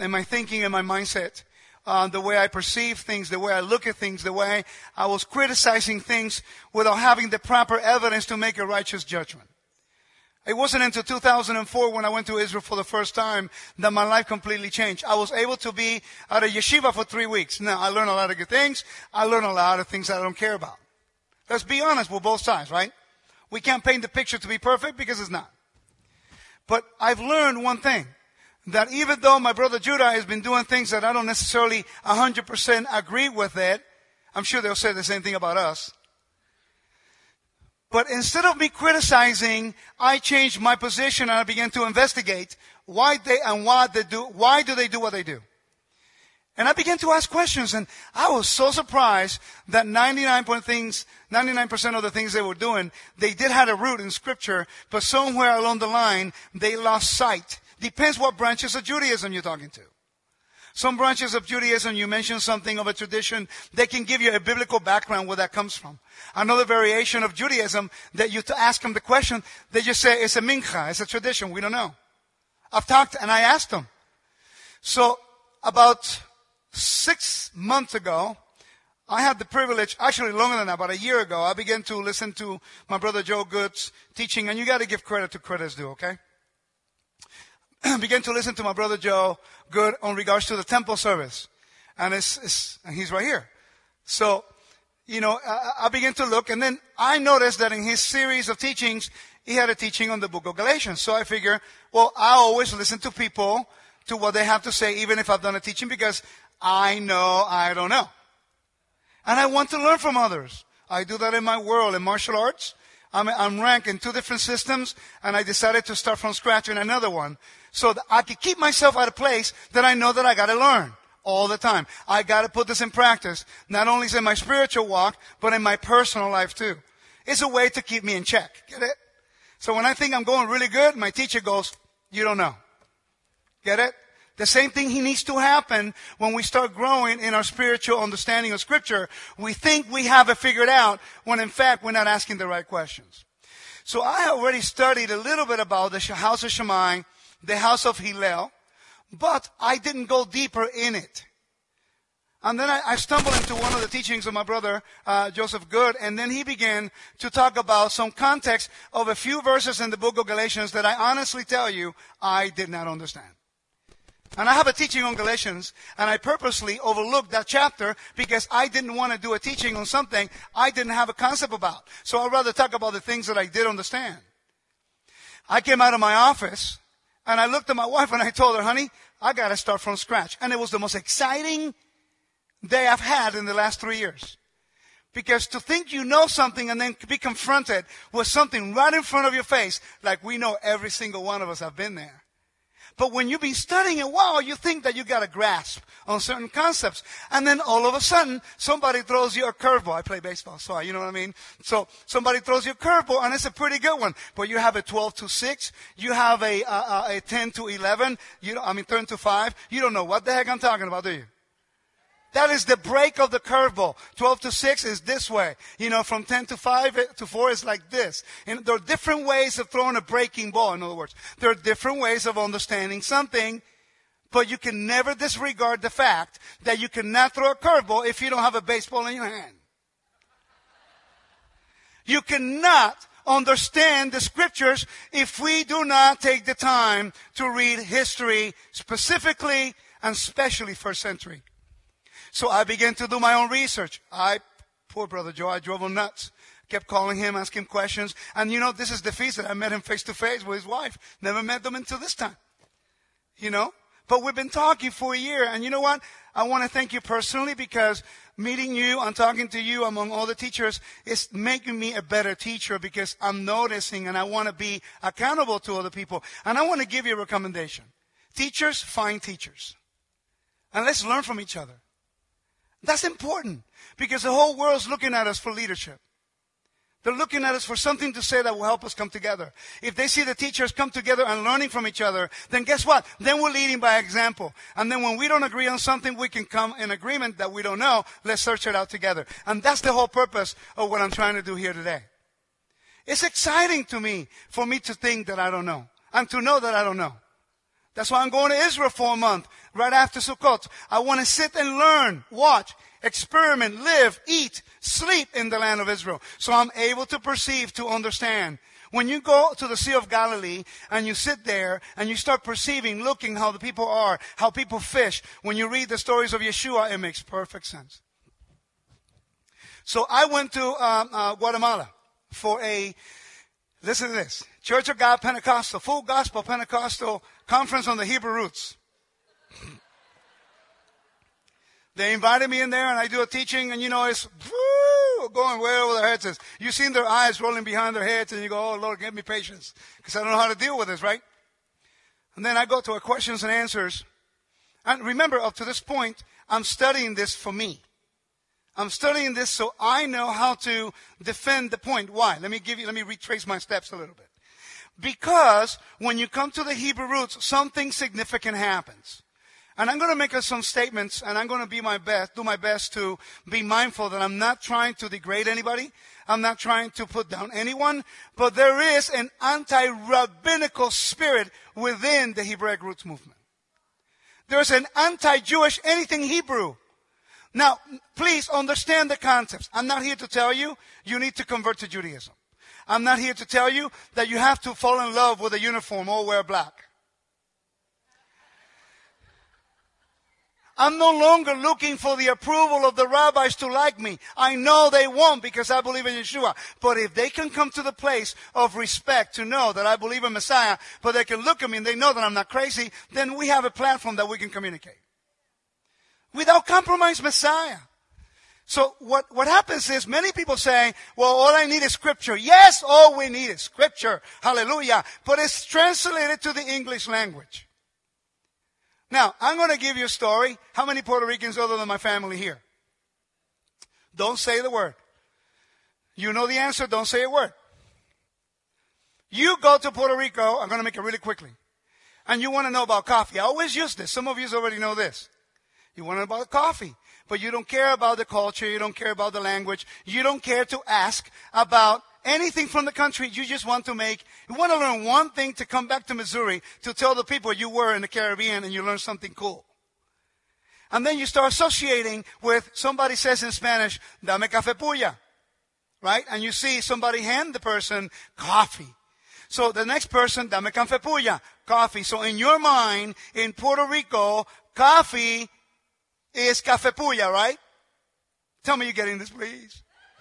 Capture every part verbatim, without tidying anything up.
in my thinking and my mindset, uh, the way I perceive things, the way I look at things, the way I was criticizing things without having the proper evidence to make a righteous judgment. It wasn't until two thousand four when I went to Israel for the first time that my life completely changed. I was able to be at a yeshiva for three weeks. Now, I learned a lot of good things. I learned a lot of things I don't care about. Let's be honest with both sides, right? We can't paint the picture to be perfect because it's not. But I've learned one thing, that even though my brother Judah has been doing things that I don't necessarily one hundred percent agree with it, I'm sure they'll say the same thing about us. But instead of me criticizing, I changed my position and I began to investigate why they and why they do, why do they do what they do. And I began to ask questions, and I was so surprised that ninety-nine percent of the things they were doing, they did have a root in Scripture, but somewhere along the line, they lost sight. Depends what branches of Judaism you're talking to. Some branches of Judaism, you mention something of a tradition, they can give you a biblical background where that comes from. Another variation of Judaism, that you to ask them the question, they just say, it's a mincha, it's a tradition, we don't know. I've talked and I asked them. So, about six months ago, I had the privilege, actually longer than that, about a year ago, I began to listen to my brother Joe Good's teaching, and you got to give credit to credit's due, okay? Began to listen to my brother Joe Good on regards to the temple service, and it's, it's and he's right here. So, you know, I, I began to look, and then I noticed that in his series of teachings, he had a teaching on the book of Galatians. So I figure, well, I always listen to people, to what they have to say, even if I've done a teaching, because I know I don't know. And I want to learn from others. I do that in my world, in martial arts. I'm, I'm ranked in two different systems, and I decided to start from scratch in another one, so that I could keep myself at a place that I know that I got to learn all the time. I got to put this in practice, not only in my spiritual walk, but in my personal life too. It's a way to keep me in check. Get it? So when I think I'm going really good, my teacher goes, you don't know. Get it? The same thing he needs to happen when we start growing in our spiritual understanding of Scripture. We think we have it figured out when in fact we're not asking the right questions. So I already studied a little bit about the house of Shammai, the house of Hillel, but I didn't go deeper in it. And then I, I stumbled into one of the teachings of my brother, uh, Joseph Good, and then he began to talk about some context of a few verses in the book of Galatians that I honestly tell you, I did not understand. And I have a teaching on Galatians, and I purposely overlooked that chapter because I didn't want to do a teaching on something I didn't have a concept about. So I'd rather talk about the things that I did understand. I came out of my office, and I looked at my wife and I told her, honey, I got to start from scratch. And it was the most exciting day I've had in the last three years. Because to think you know something and then be confronted with something right in front of your face, like we know every single one of us have been there. But when you've been studying a while, you think that you got a grasp on certain concepts. And then all of a sudden, somebody throws you a curveball. I play baseball, so you know what I mean? So somebody throws you a curveball, and it's a pretty good one. But you have a twelve to six. You have a, a, a ten to eleven. You, I mean, ten to five. You don't know what the heck I'm talking about, do you? That is the break of the curveball. twelve to six is this way. You know, from ten to five to four is like this. And there are different ways of throwing a breaking ball, in other words. There are different ways of understanding something, but you can never disregard the fact that you cannot throw a curveball if you don't have a baseball in your hand. You cannot understand the Scriptures if we do not take the time to read history, specifically and especially first century. So I began to do my own research. I, poor brother Joe, I drove him nuts. Kept calling him, asking questions. And you know, this is the feast that I met him face to face with his wife. Never met them until this time. You know? But we've been talking for a year. And you know what? I want to thank you personally because meeting you and talking to you among all the teachers is making me a better teacher because I'm noticing and I want to be accountable to other people. And I want to give you a recommendation. Teachers, find teachers. And let's learn from each other. That's important because the whole world's looking at us for leadership. They're looking at us for something to say that will help us come together. If they see the teachers come together and learning from each other, then guess what? Then we're leading by example. And then when we don't agree on something, we can come in agreement that we don't know. Let's search it out together. And that's the whole purpose of what I'm trying to do here today. It's exciting to me for me to think that I don't know and to know that I don't know. That's why I'm going to Israel for a month, right after Sukkot. I want to sit and learn, watch, experiment, live, eat, sleep in the land of Israel. So I'm able to perceive, to understand. When you go to the Sea of Galilee and you sit there and you start perceiving, looking how the people are, how people fish, when you read the stories of Yeshua, it makes perfect sense. So I went to um, uh, Guatemala for a, listen to this, Church of God Pentecostal, full gospel Pentecostal conference on the Hebrew roots. They invited me in there and I do a teaching and you know it's woo, going way over their heads. You've seen their eyes rolling behind their heads and you go, oh Lord, give me patience because I don't know how to deal with this, right? And then I go to a questions and answers. And remember, up to this point, I'm studying this for me. I'm studying this so I know how to defend the point. Why? Let me give you, let me retrace my steps a little bit. Because when you come to the Hebrew roots, something significant happens. And I'm going to make some statements, and I'm going to be my best, do my best to be mindful that I'm not trying to degrade anybody. I'm not trying to put down anyone. But there is an anti-rabbinical spirit within the Hebraic roots movement. There's an anti-Jewish anything Hebrew. Now, please understand the concepts. I'm not here to tell you you need to convert to Judaism. I'm not here to tell you that you have to fall in love with a uniform or wear black. I'm no longer looking for the approval of the rabbis to like me. I know they won't because I believe in Yeshua. But if they can come to the place of respect to know that I believe in Messiah, but they can look at me and they know that I'm not crazy, then we have a platform that we can communicate. Without compromise, Messiah. So what, what happens is many people say, well, all I need is scripture. Yes, all we need is scripture. Hallelujah. But it's translated to the English language. Now, I'm going to give you a story. How many Puerto Ricans other than my family here? Don't say the word. You know the answer, don't say a word. You go to Puerto Rico, I'm going to make it really quickly, and you want to know about coffee. I always use this. Some of you already know this. You want to know about coffee. But you don't care about the culture. You don't care about the language. You don't care to ask about anything from the country. You just want to make, you want to learn one thing to come back to Missouri to tell the people you were in the Caribbean and you learned something cool. And then you start associating with somebody says in Spanish, dame café puya. Right? And you see somebody hand the person coffee. So the next person, dame café puya, coffee. So in your mind, in Puerto Rico, coffee is café puya, right? Tell me you're getting this, please.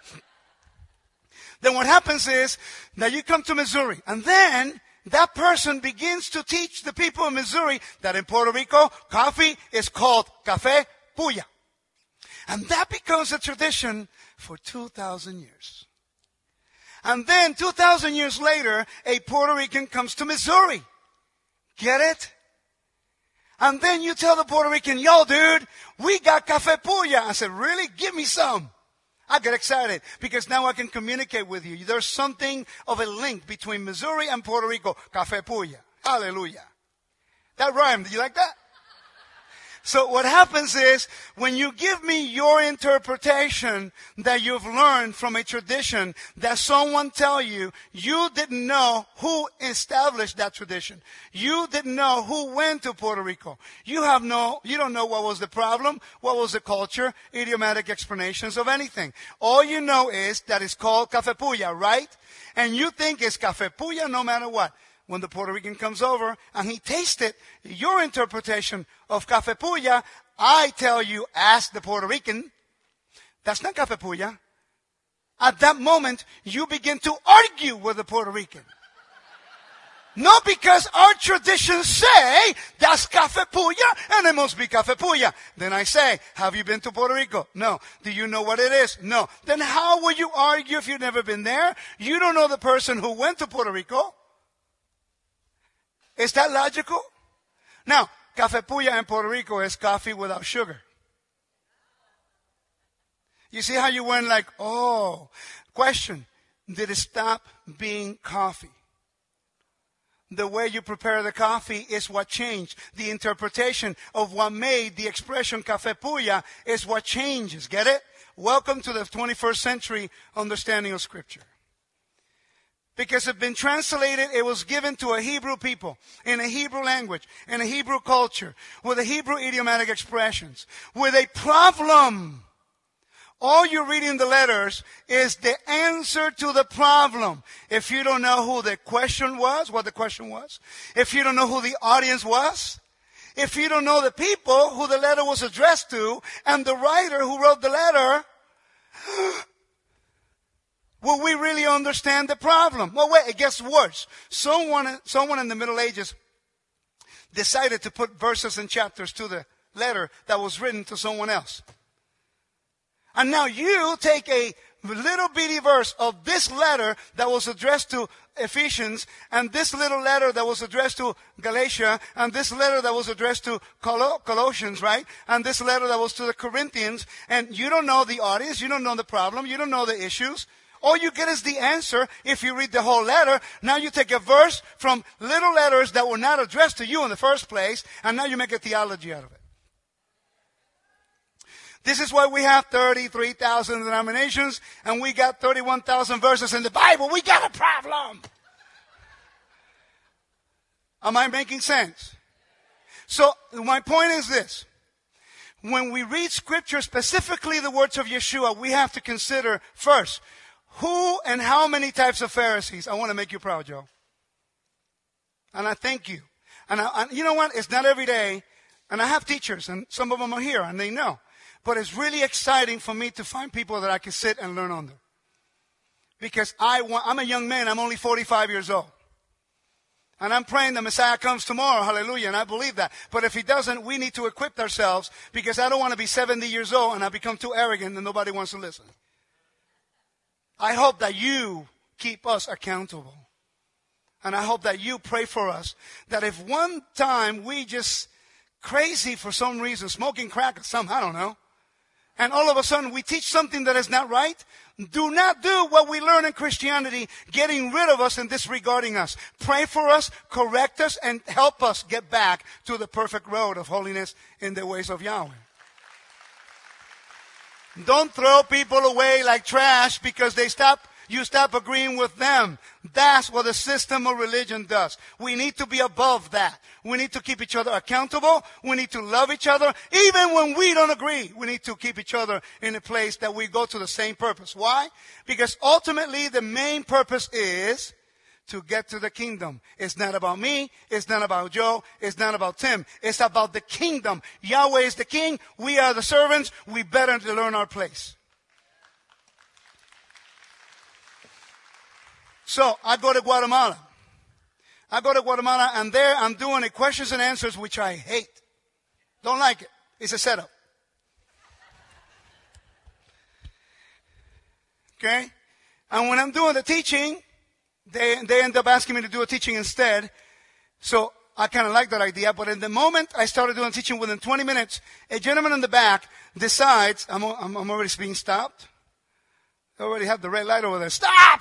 Then what happens is that you come to Missouri, and then that person begins to teach the people in Missouri that in Puerto Rico, coffee is called café puya. And that becomes a tradition for two thousand years. And then two thousand years later, a Puerto Rican comes to Missouri. Get it? And then you tell the Puerto Rican, yo, dude, we got café puya. I said, really? Give me some. I get excited because now I can communicate with you. There's something of a link between Missouri and Puerto Rico. Café puya. Hallelujah. That rhymed. Did you like that? So what happens is when you give me your interpretation that you've learned from a tradition that someone tell you, you didn't know who established that tradition. You didn't know who went to Puerto Rico. You have no, you don't know what was the problem, what was the culture, idiomatic explanations of anything. All you know is that it's called café puya, right? And you think it's café puya no matter what. When the Puerto Rican comes over and he tasted your interpretation of café puya, I tell you, ask the Puerto Rican, that's not café puya. At that moment, you begin to argue with the Puerto Rican. Not because our traditions say that's café puya and it must be café puya. Then I say, have you been to Puerto Rico? No. Do you know what it is? No. Then how will you argue if you've never been there? You don't know the person who went to Puerto Rico. Is that logical? Now, café puya in Puerto Rico is coffee without sugar. You see how you went like, oh, question, did it stop being coffee? The way you prepare the coffee is what changed. The interpretation of what made the expression café puya is what changes. Get it? Welcome to the twenty-first century understanding of Scripture. Because it's been translated, it was given to a Hebrew people, in a Hebrew language, in a Hebrew culture, with a Hebrew idiomatic expressions, with a problem. All you read in the letters is the answer to the problem. If you don't know who the question was, what the question was, if you don't know who the audience was, if you don't know the people who the letter was addressed to, and the writer who wrote the letter, will we really understand the problem? Well, wait, it gets worse. Someone, someone in the Middle Ages decided to put verses and chapters to the letter that was written to someone else. And now you take a little bitty verse of this letter that was addressed to Ephesians, and this little letter that was addressed to Galatia, and this letter that was addressed to Col- Colossians, right? And this letter that was to the Corinthians, and you don't know the audience, you don't know the problem, you don't know the issues. All you get is the answer if you read the whole letter. Now you take a verse from little letters that were not addressed to you in the first place, and now you make a theology out of it. This is why we have thirty-three thousand denominations, and we got thirty-one thousand verses in the Bible. We got a problem. Am I making sense? So my point is this. When we read Scripture, specifically the words of Yeshua, we have to consider first, who and how many types of Pharisees. I want to make you proud, Joe. And I thank you. And, I, and you know what? It's not every day. And I have teachers, and some of them are here, and they know. But it's really exciting for me to find people that I can sit and learn under. Because I want, I'm a young man. I'm only forty-five years old. And I'm praying the Messiah comes tomorrow. Hallelujah. And I believe that. But if he doesn't, we need to equip ourselves, because I don't want to be seventy years old and I become too arrogant and nobody wants to listen. I hope that you keep us accountable. And I hope that you pray for us. That if one time we just crazy for some reason, smoking crack or something, I don't know, and all of a sudden we teach something that is not right, do not do what we learn in Christianity, getting rid of us and disregarding us. Pray for us, correct us, and help us get back to the perfect road of holiness in the ways of Yahweh. Don't throw people away like trash because they stop, you stop agreeing with them. That's what the system of religion does. We need to be above that. We need to keep each other accountable. We need to love each other. Even when we don't agree, we need to keep each other in a place that we go to the same purpose. Why? Because ultimately the main purpose is to get to the kingdom. It's not about me. It's not about Joe. It's not about Tim. It's about the kingdom. Yahweh is the king. We are the servants. We better learn our place. So I go to Guatemala. I go to Guatemala, and there I'm doing a questions and answers, which I hate. Don't like it. It's a setup. Okay? And when I'm doing the teaching, they, they end up asking me to do a teaching instead. So I kind of like that idea. But in the moment I started doing teaching, within twenty minutes, a gentleman in the back decides, I'm, I'm, I'm already being stopped. I already have the red light over there. Stop!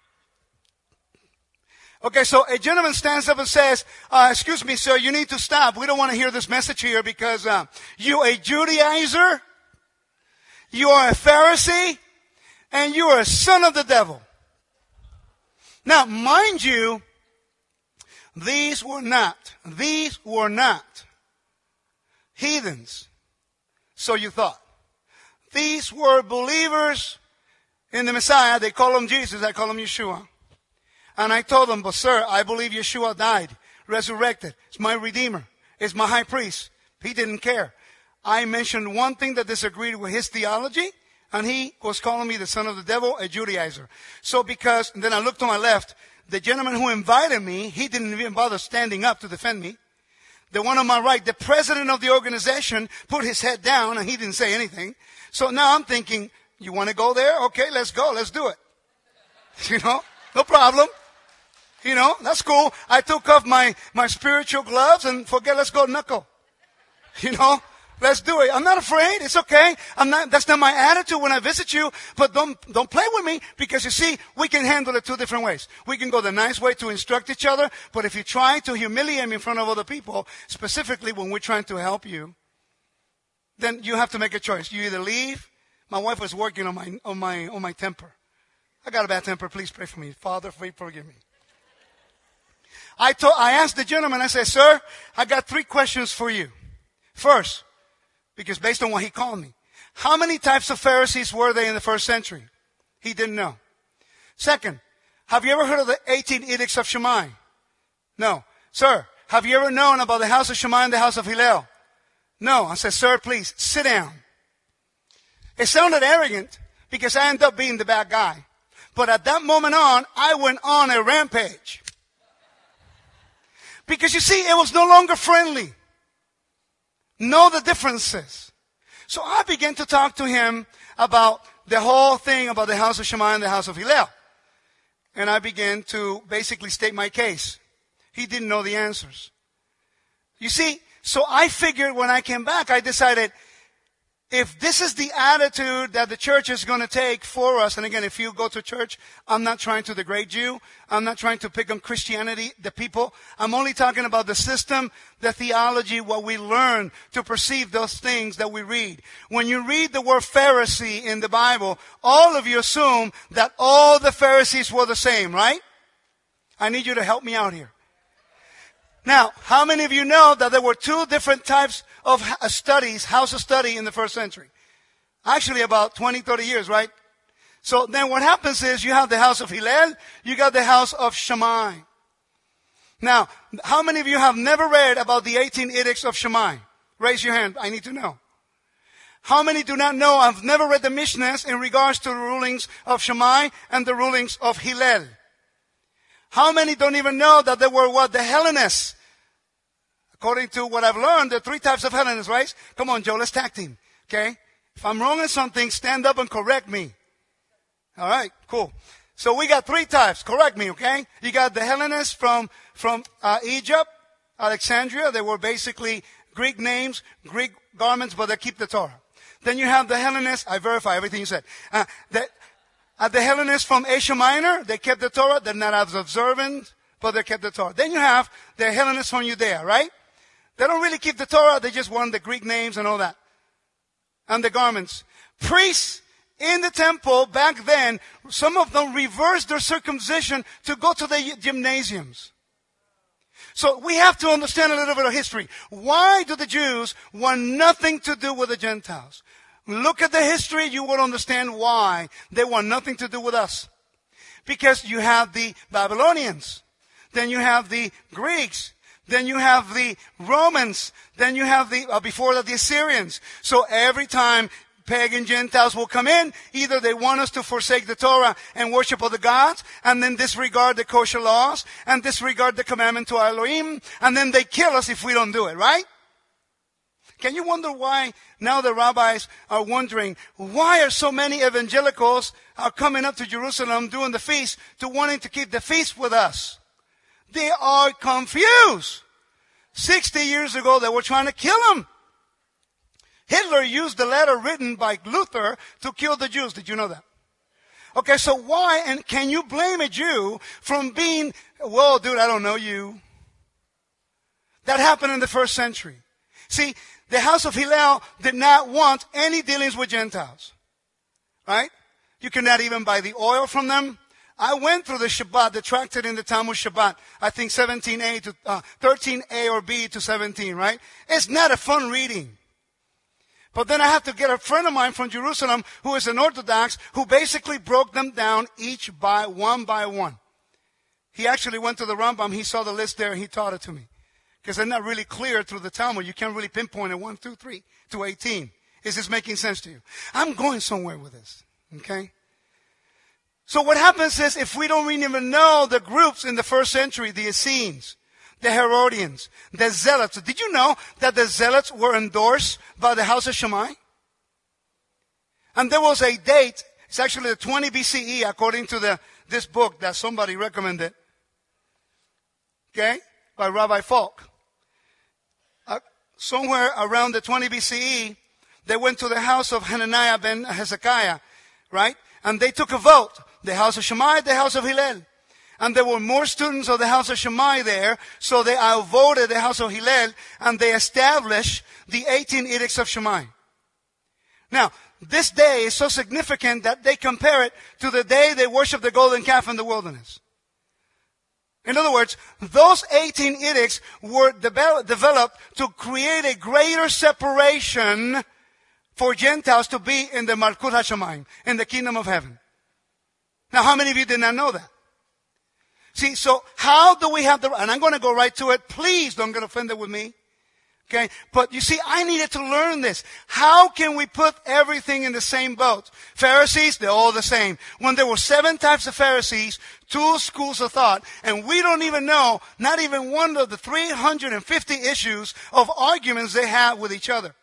Okay, so a gentleman stands up and says, uh, excuse me, sir, you need to stop. We don't want to hear this message here because uh, you a Judaizer, you are a Pharisee, and you are a son of the devil. Now, mind you, these were not, these were not heathens. So you thought. These were believers in the Messiah. They call him Jesus. I call him Yeshua. And I told them, but sir, I believe Yeshua died, resurrected. It's my Redeemer. It's my high priest. He didn't care. I mentioned one thing that disagreed with his theology, and he was calling me the son of the devil, a Judaizer. So because, and then I looked to my left, the gentleman who invited me, he didn't even bother standing up to defend me. The one on my right, the president of the organization, put his head down, and he didn't say anything. So now I'm thinking, you want to go there? Okay, let's go. Let's do it. You know, no problem. You know, that's cool. I took off my, my spiritual gloves and forget, let's go knuckle. You know, let's do it. I'm not afraid. It's okay. I'm not, that's not my attitude when I visit you, but don't, don't play with me, because you see, we can handle it two different ways. We can go the nice way to instruct each other, but if you try to humiliate me in front of other people, specifically when we're trying to help you, then you have to make a choice. You either leave. My wife was working on my, on my, on my temper. I got a bad temper. Please pray for me. Father, forgive me. I told, I asked the gentleman, I said, sir, I got three questions for you. First, because based on what he called me, how many types of Pharisees were there in the first century? He didn't know. Second, have you ever heard of the eighteen edicts of Shammai? No. Sir, have you ever known about the house of Shammai and the house of Hillel? No. I said, sir, please sit down. It sounded arrogant because I ended up being the bad guy. But at that moment on, I went on a rampage. Because you see, it was no longer friendly. Know the differences. So I began to talk to him about the whole thing about the house of Shammai and the house of Hillel. And I began to basically state my case. He didn't know the answers. You see, so I figured when I came back, I decided, if this is the attitude that the church is going to take for us, and again, if you go to church, I'm not trying to degrade you. I'm not trying to pick on Christianity, the people. I'm only talking about the system, the theology, what we learn to perceive those things that we read. When you read the word Pharisee in the Bible, all of you assume that all the Pharisees were the same, right? I need you to help me out here. Now, how many of you know that there were two different types of studies, house of study in the first century? Actually about twenty, thirty years, right? So then what happens is you have the house of Hillel, you got the house of Shammai. Now, how many of you have never read about the eighteen edicts of Shammai? Raise your hand. I need to know. How many do not know? I've never read the Mishnahs in regards to the rulings of Shammai and the rulings of Hillel. How many don't even know that there were what? The Hellenists. According to what I've learned, there are three types of Hellenists, right? Come on, Joe, let's tag team. Okay? If I'm wrong on something, stand up and correct me. All right, cool. So we got three types. Correct me, okay? You got the Hellenists from, from uh, Egypt, Alexandria. They were basically Greek names, Greek garments, but they keep the Torah. Then you have the Hellenists. I verify everything you said. Uh, the, uh, the Hellenists from Asia Minor, they kept the Torah. They're not as observant, but they kept the Torah. Then you have the Hellenists from Judea, right? They don't really keep the Torah. They just want the Greek names and all that. And the garments. Priests in the temple back then, some of them reversed their circumcision to go to the gymnasiums. So we have to understand a little bit of history. Why do the Jews want nothing to do with the Gentiles? Look at the history, you will understand why they want nothing to do with us. Because you have the Babylonians. Then you have the Greeks. Then you have the Romans. Then you have the, uh, before that, the Assyrians. So every time pagan Gentiles will come in, either they want us to forsake the Torah and worship other gods, and then disregard the kosher laws, and disregard the commandment to our Elohim, and then they kill us if we don't do it, right? Can you wonder why now the rabbis are wondering, why are so many evangelicals are coming up to Jerusalem doing the feast to wanting to keep the feast with us? They are confused. Sixty years ago, they were trying to kill them. Hitler used the letter written by Luther to kill the Jews. Did you know that? Okay, so why, and can you blame a Jew from being, well, dude, I don't know you. That happened in the first century. See, the house of Hillel did not want any dealings with Gentiles. Right? You cannot even buy the oil from them. I went through the Shabbat, the tractate in the Talmud Shabbat, I think seventeen A to, uh, thirteen A or B to seventeen, right? It's not a fun reading. But then I have to get a friend of mine from Jerusalem who is an Orthodox who basically broke them down each by one by one. He actually went to the Rambam, he saw the list there, and he taught it to me. Because they're not really clear through the Talmud. You can't really pinpoint it one, two, three to eighteen. Is this making sense to you? I'm going somewhere with this. Okay? So what happens is, if we don't even know the groups in the first century, the Essenes, the Herodians, the Zealots. Did you know that the Zealots were endorsed by the house of Shammai? And there was a date, it's actually the twenty B C E, according to the this book that somebody recommended. Okay? By Rabbi Falk. Uh, somewhere around the twenty B C E, they went to the house of Hananiah ben Hezekiah, right? And they took a vote. The house of Shammai, the house of Hillel. And there were more students of the house of Shammai there, so they outvoted the house of Hillel, and they established the eighteen edicts of Shammai. Now, this day is so significant that they compare it to the day they worshiped the golden calf in the wilderness. In other words, those eighteen edicts were develop, developed to create a greater separation for Gentiles to be in the Malkut HaShamayim, in the kingdom of heaven. Now, how many of you did not know that? See, so how do we have the, and I'm going to go right to it. Please don't get offended with me. Okay? But you see, I needed to learn this. How can we put everything in the same boat? Pharisees, they're all the same. When there were seven types of Pharisees, two schools of thought, and we don't even know, not even one of the three hundred fifty issues of arguments they had with each other.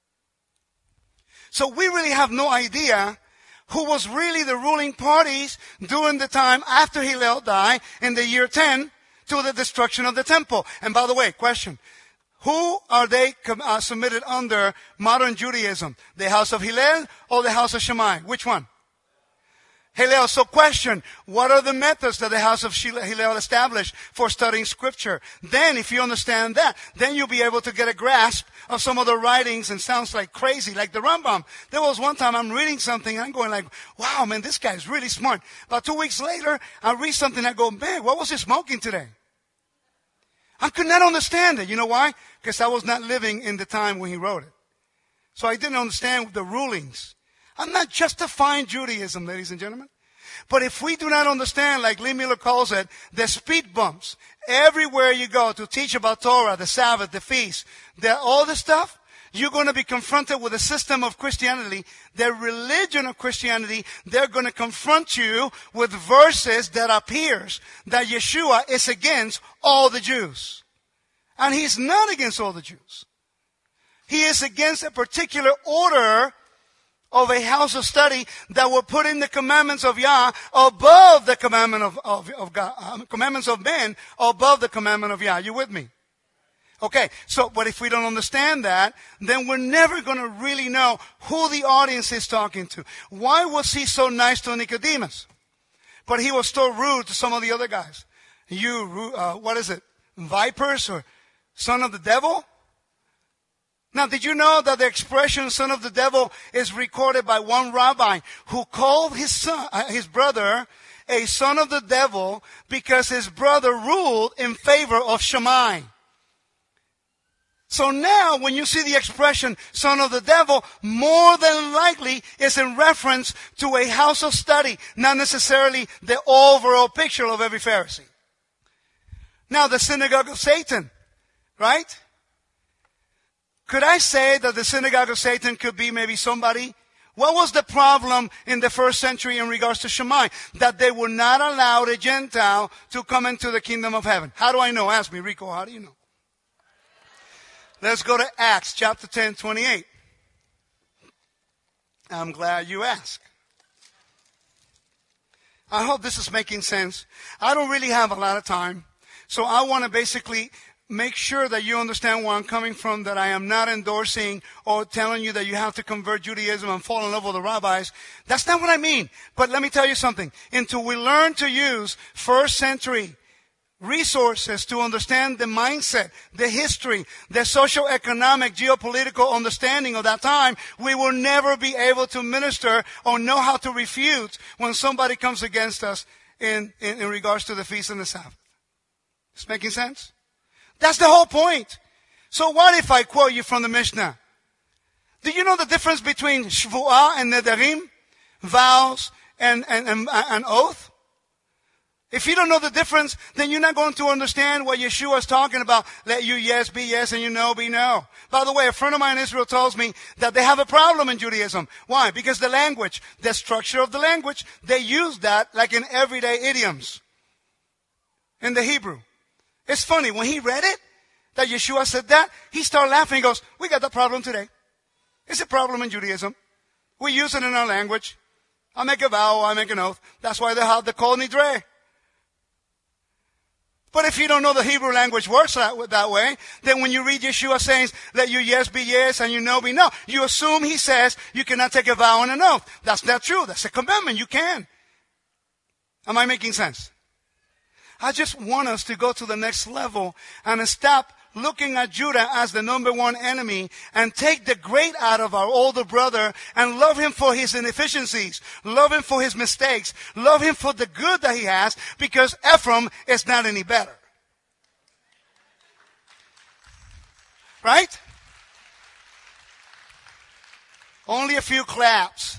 So we really have no idea who was really the ruling parties during the time after Hillel died in the year ten to the destruction of the temple. And by the way, question. Who are they uh, submitted under modern Judaism? The house of Hillel or the house of Shammai? Which one? Hillel. So question, what are the methods that the house of Hillel established for studying scripture? Then if you understand that, then you'll be able to get a grasp of some of the writings and sounds like crazy, like the Rambam. There was one time I'm reading something and I'm going like, wow, man, this guy's really smart. About two weeks later, I read something and I go, man, what was he smoking today? I could not understand it. You know why? Because I was not living in the time when he wrote it. So I didn't understand the rulings. I'm not justifying Judaism, ladies and gentlemen. But if we do not understand, like Lee Miller calls it, the speed bumps, everywhere you go to teach about Torah, the Sabbath, the feast, the, all this stuff, you're going to be confronted with a system of Christianity, the religion of Christianity. They're going to confront you with verses that appears that Yeshua is against all the Jews. And he's not against all the Jews. He is against a particular order of a house of study that will put in the commandments of Yah above the commandment of, of, of God, um, commandments of men above the commandment of Yah. You with me? Okay, so, but if we don't understand that, then we're never going to really know who the audience is talking to. Why was he so nice to Nicodemus? But he was so rude to some of the other guys. You, uh, what is it? Vipers or son of the devil? Now, did you know that the expression son of the devil is recorded by one rabbi who called his son, uh, his brother a son of the devil because his brother ruled in favor of Shammai? So now, when you see the expression, son of the devil, more than likely is in reference to a house of study, not necessarily the overall picture of every Pharisee. Now, the synagogue of Satan, right? Could I say that the synagogue of Satan could be maybe somebody? What was the problem in the first century in regards to Shammai? That they would not allow a Gentile to come into the kingdom of heaven. How do I know? Ask me, Rico, how do you know? Let's go to Acts chapter ten, twenty-eight. I'm glad you asked. I hope this is making sense. I don't really have a lot of time, so I want to basically make sure that you understand where I'm coming from, that I am not endorsing or telling you that you have to convert Judaism and fall in love with the rabbis. That's not what I mean. But let me tell you something. Until we learn to use first century resources to understand the mindset, the history, the socio-economic, geopolitical understanding of that time, we will never be able to minister or know how to refute when somebody comes against us in, in, in regards to the feast and the Sabbath. Is making sense? That's the whole point. So what if I quote you from the Mishnah? Do you know the difference between Shvuah and Nedarim? Vows and, and, and, and oath? If you don't know the difference, then you're not going to understand what Yeshua is talking about. Let you yes be yes and you no be no. By the way, a friend of mine in Israel tells me that they have a problem in Judaism. Why? Because the language, the structure of the language, they use that like in everyday idioms. In the Hebrew. It's funny, when he read it, that Yeshua said that, he started laughing. He goes, we got that problem today. It's a problem in Judaism. We use it in our language. I make a vow, I make an oath. That's why they have the Kol Nidre. But if you don't know the Hebrew language works that, that way, then when you read Yeshua saying, let your yes be yes and your no be no, you assume he says you cannot take a vow and an oath. That's not true. That's a commandment. You can. Am I making sense? I just want us to go to the next level and stop looking at Judah as the number one enemy and take the great out of our older brother and love him for his inefficiencies, love him for his mistakes, love him for the good that he has, because Ephraim is not any better. Right? Only a few claps.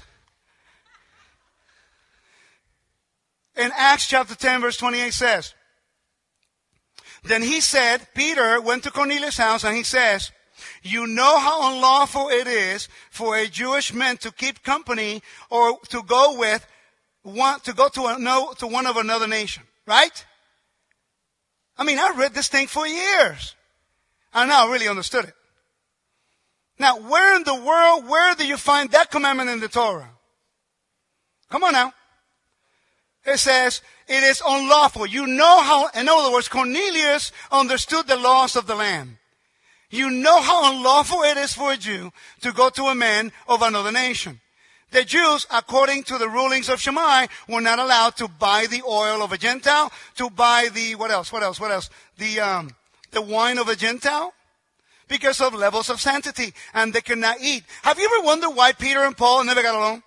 In Acts chapter ten, verse twenty-eight says, then he said, Peter went to Cornelius' house and he says, you know how unlawful it is for a Jewish man to keep company or to go with one, to go to, a, no, to one of another nation. Right? I mean, I read this thing for years. I now really understood it. Now, where in the world, where do you find that commandment in the Torah? Come on now. It says, it is unlawful. You know how, in other words, Cornelius understood the laws of the land. You know how unlawful it is for a Jew to go to a man of another nation. The Jews, according to the rulings of Shammai, were not allowed to buy the oil of a Gentile, to buy the, what else, what else, what else? The, um, the wine of a Gentile, because of levels of sanctity, and they could not eat. Have you ever wondered why Peter and Paul never got along?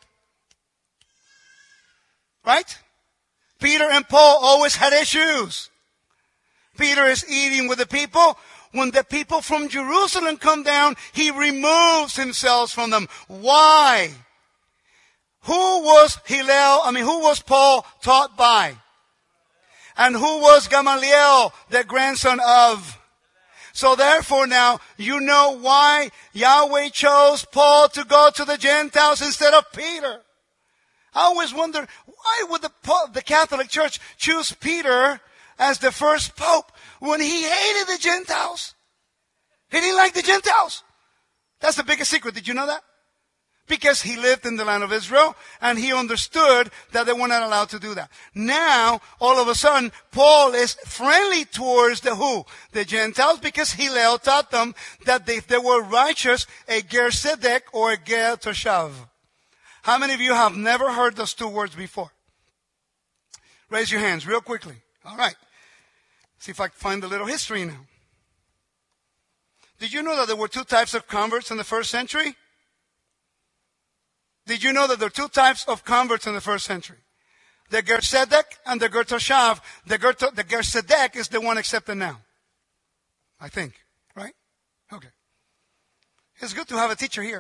Right? Peter and Paul always had issues. Peter is eating with the people. When the people from Jerusalem come down, he removes himself from them. Why? Who was Hillel, I mean, who was Paul taught by? And who was Gamaliel, the grandson of? So therefore now, you know why Yahweh chose Paul to go to the Gentiles instead of Peter. I always wonder, why would the, Pope, the Catholic Church choose Peter as the first Pope when he hated the Gentiles? He didn't like the Gentiles. That's the biggest secret. Did you know that? Because he lived in the land of Israel and he understood that they were not allowed to do that. Now, all of a sudden, Paul is friendly towards the who? The Gentiles, because Hillel taught them that if they were righteous, a ger tzedek or a ger toshav. How many of you have never heard those two words before? Raise your hands real quickly. All right. See if I can find a little history now. Did you know that there were two types of converts in the first century? Did you know that there are two types of converts in the first century? The ger tzedek and the ger toshav. The ger, the ger tzedek is the one accepted now. I think. Right? Okay. It's good to have a teacher here.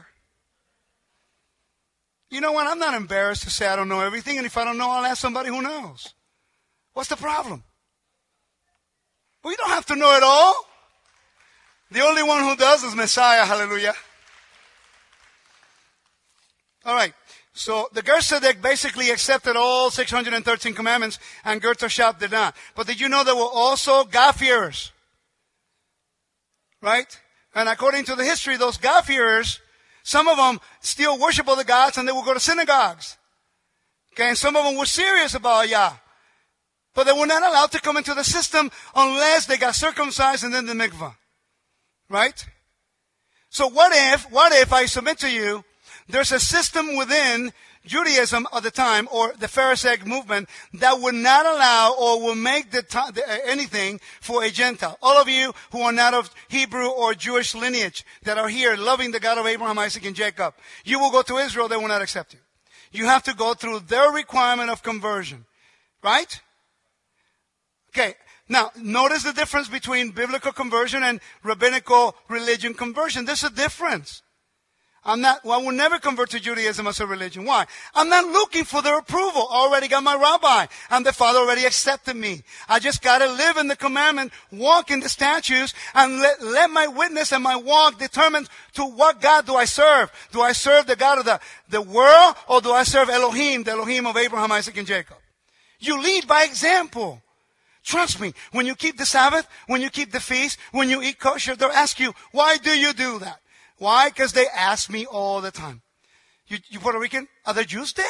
You know what? I'm not embarrassed to say I don't know everything. And if I don't know, I'll ask somebody who knows. What's the problem? We don't have to know it all. The only one who does is Messiah. Hallelujah. All right. So the ger tzedek basically accepted all six hundred thirteen commandments, and ger toshav did not. But did you know there were also God-fearers? Right? And according to the history, those God-fearers, some of them still worship other gods, and they will go to synagogues. Okay, and some of them were serious about Yah. But they were not allowed to come into the system unless they got circumcised and then the mikvah. Right? So what if, what if I submit to you, there's a system within Judaism at the time, or the Pharisaic movement, that would not allow or will make the, the, anything for a Gentile. All of you who are not of Hebrew or Jewish lineage that are here loving the God of Abraham, Isaac, and Jacob, you will go to Israel, they will not accept you. You have to go through their requirement of conversion. Right? Okay. Now, notice the difference between biblical conversion and rabbinical religion conversion. There's a difference. I'm not, well, I will never convert to Judaism as a religion. Why? I'm not looking for their approval. I already got my rabbi, and the Father already accepted me. I just got to live in the commandment, walk in the statutes, and let, let my witness and my walk determine to what God do I serve. Do I serve the God of the, the world, or do I serve Elohim, the Elohim of Abraham, Isaac, and Jacob? You lead by example. Trust me, when you keep the Sabbath, when you keep the feast, when you eat kosher, they'll ask you, why do you do that? Why? Because they ask me all the time. You, you Puerto Rican? Are there Jews there?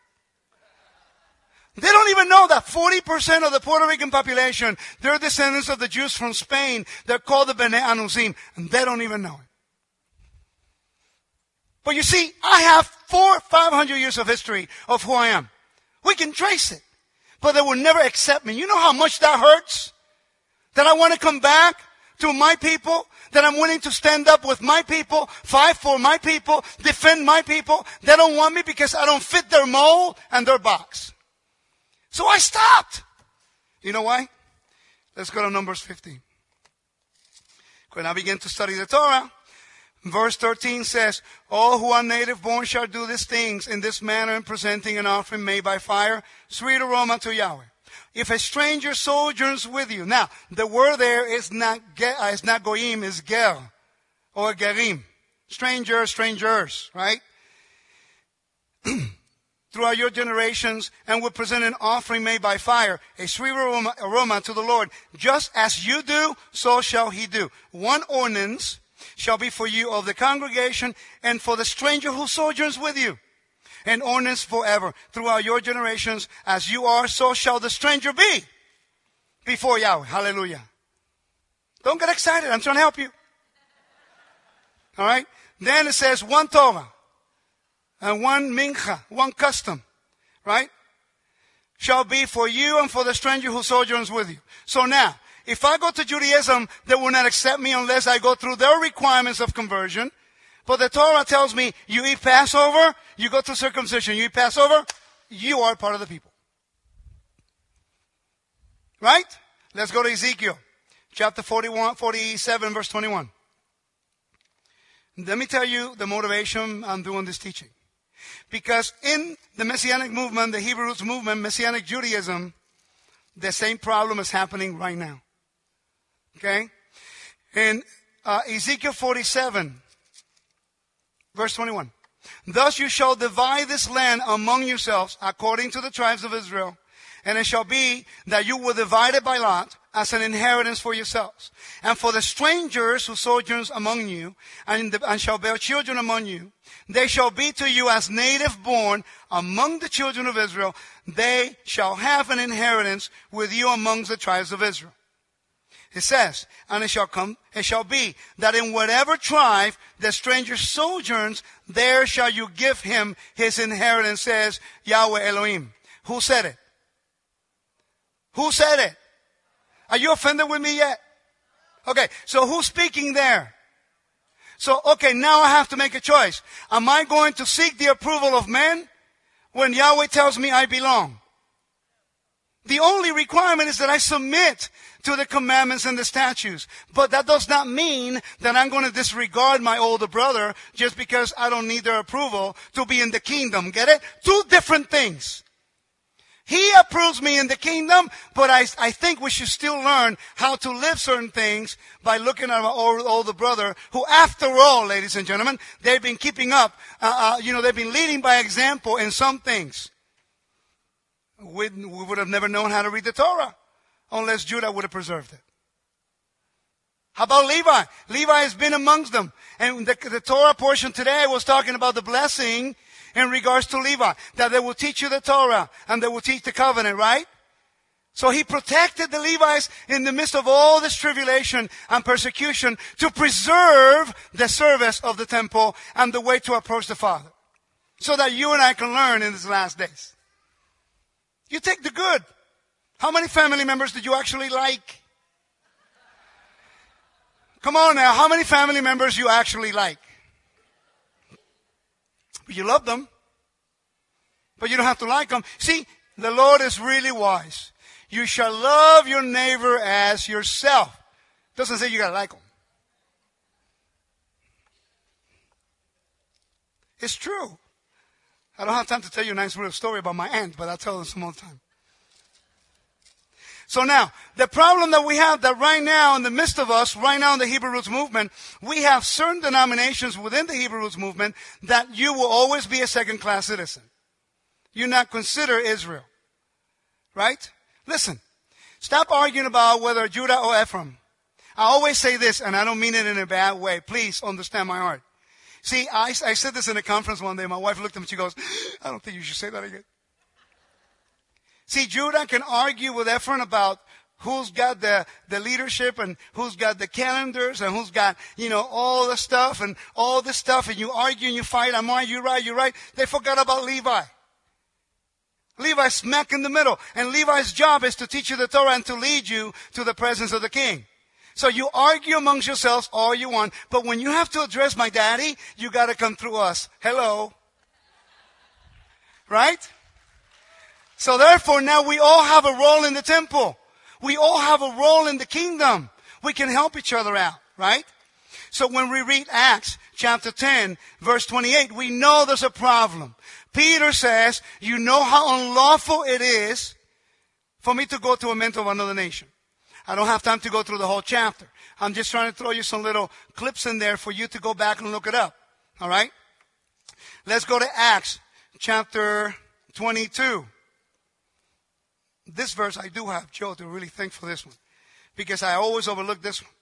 They don't even know that forty percent of the Puerto Rican population, they're descendants of the Jews from Spain. They're called the Bnei Anusim, and they don't even know it. But you see, I have four, five hundred years of history of who I am. We can trace it. But they will never accept me. You know how much that hurts? That I want to come back to my people, that I'm willing to stand up with my people, fight for my people, defend my people. They don't want me because I don't fit their mold and their box. So I stopped. You know why? Let's go to Numbers fifteen. When I began to study the Torah, verse thirteen says, all who are native born shall do these things in this manner in presenting an offering made by fire, sweet aroma to Yahweh. If a stranger sojourns with you. Now, the word there is not, uh, is not goyim, is ger, or gerim. Strangers, strangers, right? Throughout your generations, and will present an offering made by fire, a sweet aroma, aroma to the Lord. Just as you do, so shall he do. One ordinance shall be for you of the congregation and for the stranger who sojourns with you. An ordinance forever. Throughout your generations, as you are, so shall the stranger be before Yahweh. Hallelujah. Don't get excited. I'm trying to help you. All right? Then it says one Torah and one mincha, one custom, right? Shall be for you and for the stranger who sojourns with you. So now, if I go to Judaism, they will not accept me unless I go through their requirements of conversion. But the Torah tells me, you eat Passover, you go through circumcision, you eat Passover, you are part of the people. Right? Let's go to Ezekiel, chapter forty-one, forty-seven, verse twenty-one. Let me tell you the motivation I'm doing this teaching. Because in the Messianic movement, the Hebrew roots movement, Messianic Judaism, the same problem is happening right now. Okay? In uh, Ezekiel forty-seven, verse twenty-one. Thus you shall divide this land among yourselves according to the tribes of Israel. And it shall be that you will divide it by lot as an inheritance for yourselves. And for the strangers who sojourns among you, and, the, and shall bear children among you, they shall be to you as native born among the children of Israel. They shall have an inheritance with you amongst the tribes of Israel. It says, and it shall come, it shall be that in whatever tribe the stranger sojourns, there shall you give him his inheritance, says Yahweh Elohim. Who said it? Who said it? Are you offended with me yet? Okay, so who's speaking there? So, okay, now I have to make a choice. Am I going to seek the approval of men when Yahweh tells me I belong? The only requirement is that I submit to the commandments and the statutes. But that does not mean that I'm going to disregard my older brother just because I don't need their approval to be in the kingdom. Get it? Two different things. He approves me in the kingdom, but I, I think we should still learn how to live certain things by looking at our older brother, who after all, ladies and gentlemen, they've been keeping up, uh, uh, you know, they've been leading by example in some things. We, we would have never known how to read the Torah unless Judah would have preserved it. How about Levi? Levi has been amongst them. And the, the Torah portion today was talking about the blessing in regards to Levi, that they will teach you the Torah and they will teach the covenant, right? So he protected the Levites in the midst of all this tribulation and persecution to preserve the service of the temple and the way to approach the Father, so that you and I can learn in these last days. You take the good. How many family members did you actually like? Come on now, how many family members you actually like? You love them, but you don't have to like them. See, the Lord is really wise. You shall love your neighbor as yourself. Doesn't say you gotta like them. It's true. I don't have time to tell you a nice little story about my aunt, but I'll tell them some other time. So now, the problem that we have that right now in the midst of us, right now in the Hebrew Roots movement, we have certain denominations within the Hebrew Roots movement that you will always be a second-class citizen. You not consider Israel. Right? Listen, stop arguing about whether Judah or Ephraim. I always say this, and I don't mean it in a bad way. Please understand my heart. See, I, I said this in a conference one day. My wife looked at me and she goes, I don't think you should say that again. See, Judah can argue with Ephraim about who's got the, the leadership and who's got the calendars and who's got, you know, all the stuff and all this stuff. And you argue and you fight. I'm right, you're right, you're right. They forgot about Levi. Levi's smack in the middle. And Levi's job is to teach you the Torah and to lead you to the presence of the king. So you argue amongst yourselves all you want, but when you have to address my daddy, you got to come through us. Hello. Right? So therefore, now we all have a role in the temple. We all have a role in the kingdom. We can help each other out, right? So when we read Acts chapter ten, verse twenty-eight, we know there's a problem. Peter says, you know how unlawful it is for me to go to a mentor of another nation. I don't have time to go through the whole chapter. I'm just trying to throw you some little clips in there for you to go back and look it up. All right? Let's go to Acts chapter twenty-two. This verse I do have, Joe, to really thank for this one, because I always overlook this one.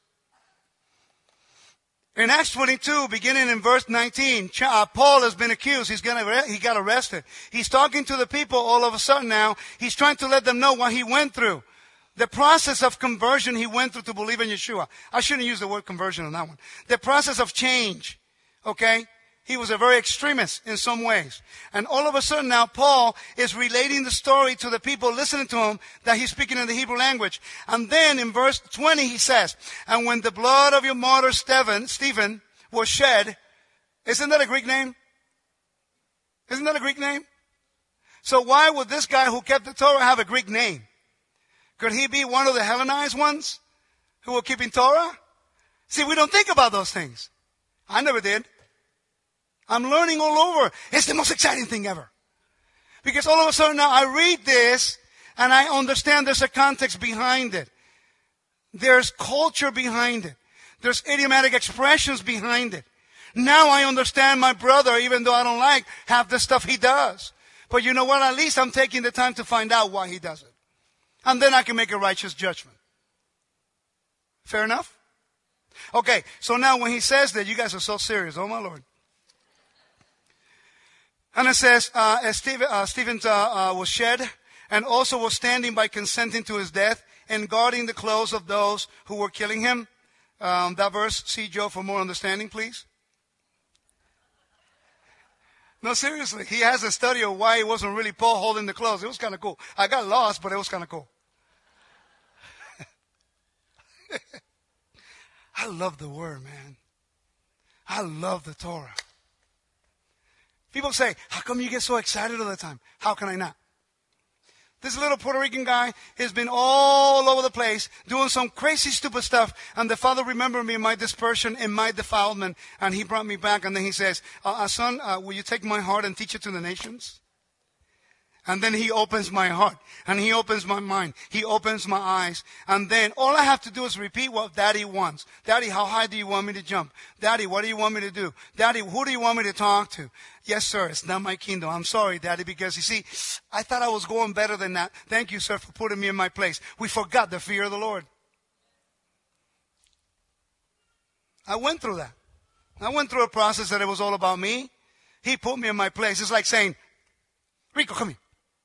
In Acts twenty-two, beginning in verse nineteen, uh, Paul has been accused. He's gonna, he got arrested. He's talking to the people all of a sudden now. He's trying to let them know what he went through. The process of conversion he went through to believe in Yeshua. I shouldn't use the word conversion on that one. The process of change. Okay? He was a very extremist in some ways. And all of a sudden now Paul is relating the story to the people listening to him that he's speaking in the Hebrew language. And then in verse twenty he says, and when the blood of your martyr Stephen, Stephen was shed, isn't that a Greek name? Isn't that a Greek name? So why would this guy who kept the Torah have a Greek name? Could he be one of the Hellenized ones who were keeping Torah? See, we don't think about those things. I never did. I'm learning all over. It's the most exciting thing ever. Because all of a sudden now I read this and I understand there's a context behind it. There's culture behind it. There's idiomatic expressions behind it. Now I understand my brother, even though I don't like half the stuff he does. But you know what? At least I'm taking the time to find out why he does it. And then I can make a righteous judgment. Fair enough? Okay, so now when he says that, you guys are so serious. Oh, my Lord. And it says, uh, Stephen, uh, Stephen uh, uh, was shed and also was standing by consenting to his death and guarding the clothes of those who were killing him. Um, that verse, see Joe for more understanding, please. No, seriously, he has a study of why it wasn't really Paul holding the clothes. It was kind of cool. I got lost, but it was kind of cool. I love the word, man. I love the Torah. People say, how come you get so excited all the time? How can I not? This little Puerto Rican guy has been all over the place doing some crazy, stupid stuff. And the Father remembered me in my dispersion, in my defilement. And he brought me back. And then he says, uh, son, uh, will you take my heart and teach it to the nations? And then he opens my heart. And he opens my mind. He opens my eyes. And then all I have to do is repeat what Daddy wants. Daddy, how high do you want me to jump? Daddy, what do you want me to do? Daddy, who do you want me to talk to? Yes, sir, it's not my kingdom. I'm sorry, Daddy, because you see, I thought I was going better than that. Thank you, sir, for putting me in my place. We forgot the fear of the Lord. I went through that. I went through a process that it was all about me. He put me in my place. It's like saying, Rico, come here.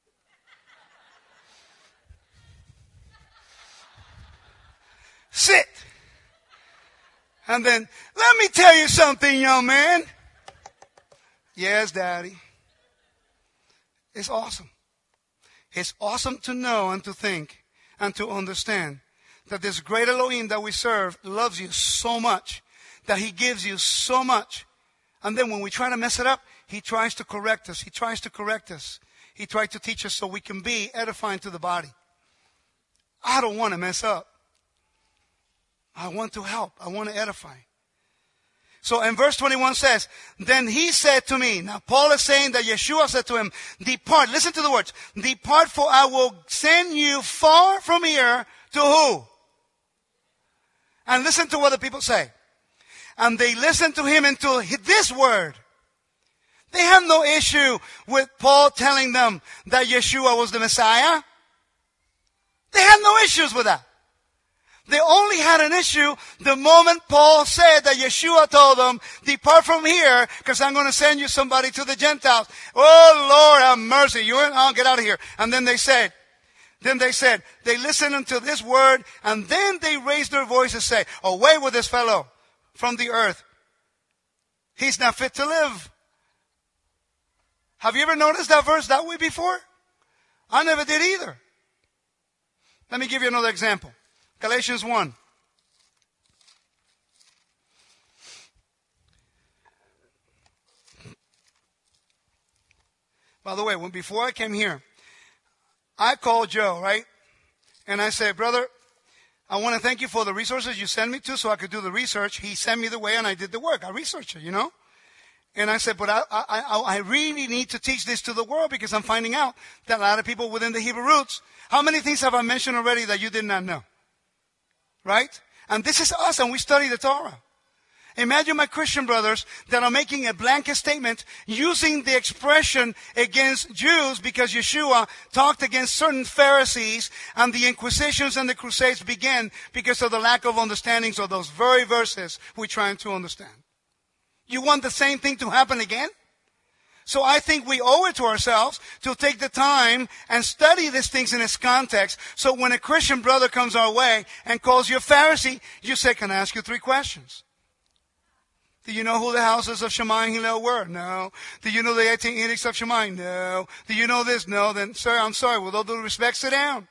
Sit. And then, let me tell you something, young man. Yes, Daddy. It's awesome. It's awesome to know and to think and to understand that this great Elohim that we serve loves you so much, that he gives you so much. And then when we try to mess it up, he tries to correct us. He tries to correct us. He tries to teach us so we can be edifying to the body. I don't want to mess up. I want to help. I want to edify. So in verse twenty-one says, then he said to me, now Paul is saying that Yeshua said to him, depart, listen to the words, depart for I will send you far from here to who? And listen to what the people say. And they listened to him into this word. They have no issue with Paul telling them that Yeshua was the Messiah. They had no issues with that. They only had an issue the moment Paul said that Yeshua told them, depart from here, because I'm going to send you somebody to the Gentiles. Oh, Lord, have mercy. You and I'll get out of here. And then they said, then they said, they listened unto this word, and then they raised their voice and say, away with this fellow from the earth. He's not fit to live. Have you ever noticed that verse that way before? I never did either. Let me give you another example. Galatians one. By the way, when before I came here, I called Joe, right? And I said, brother, I want to thank you for the resources you sent me to so I could do the research. He sent me the way and I did the work. I researched it, you know? And I said, but I, I, I, I really need to teach this to the world because I'm finding out that a lot of people within the Hebrew roots, how many things have I mentioned already that you did not know? Right? And this is us, and we study the Torah. Imagine my Christian brothers that are making a blanket statement using the expression against Jews because Yeshua talked against certain Pharisees and the Inquisitions and the Crusades began because of the lack of understanding of those very verses we're trying to understand. You want the same thing to happen again? So I think we owe it to ourselves to take the time and study these things in its context. So when a Christian brother comes our way and calls you a Pharisee, you say, can I ask you three questions? Do you know who the houses of Shammai and Hillel were? No. Do you know the eighteen edicts of Shammai? No. Do you know this? No. Then, sir, I'm sorry. With all due respect, sit down.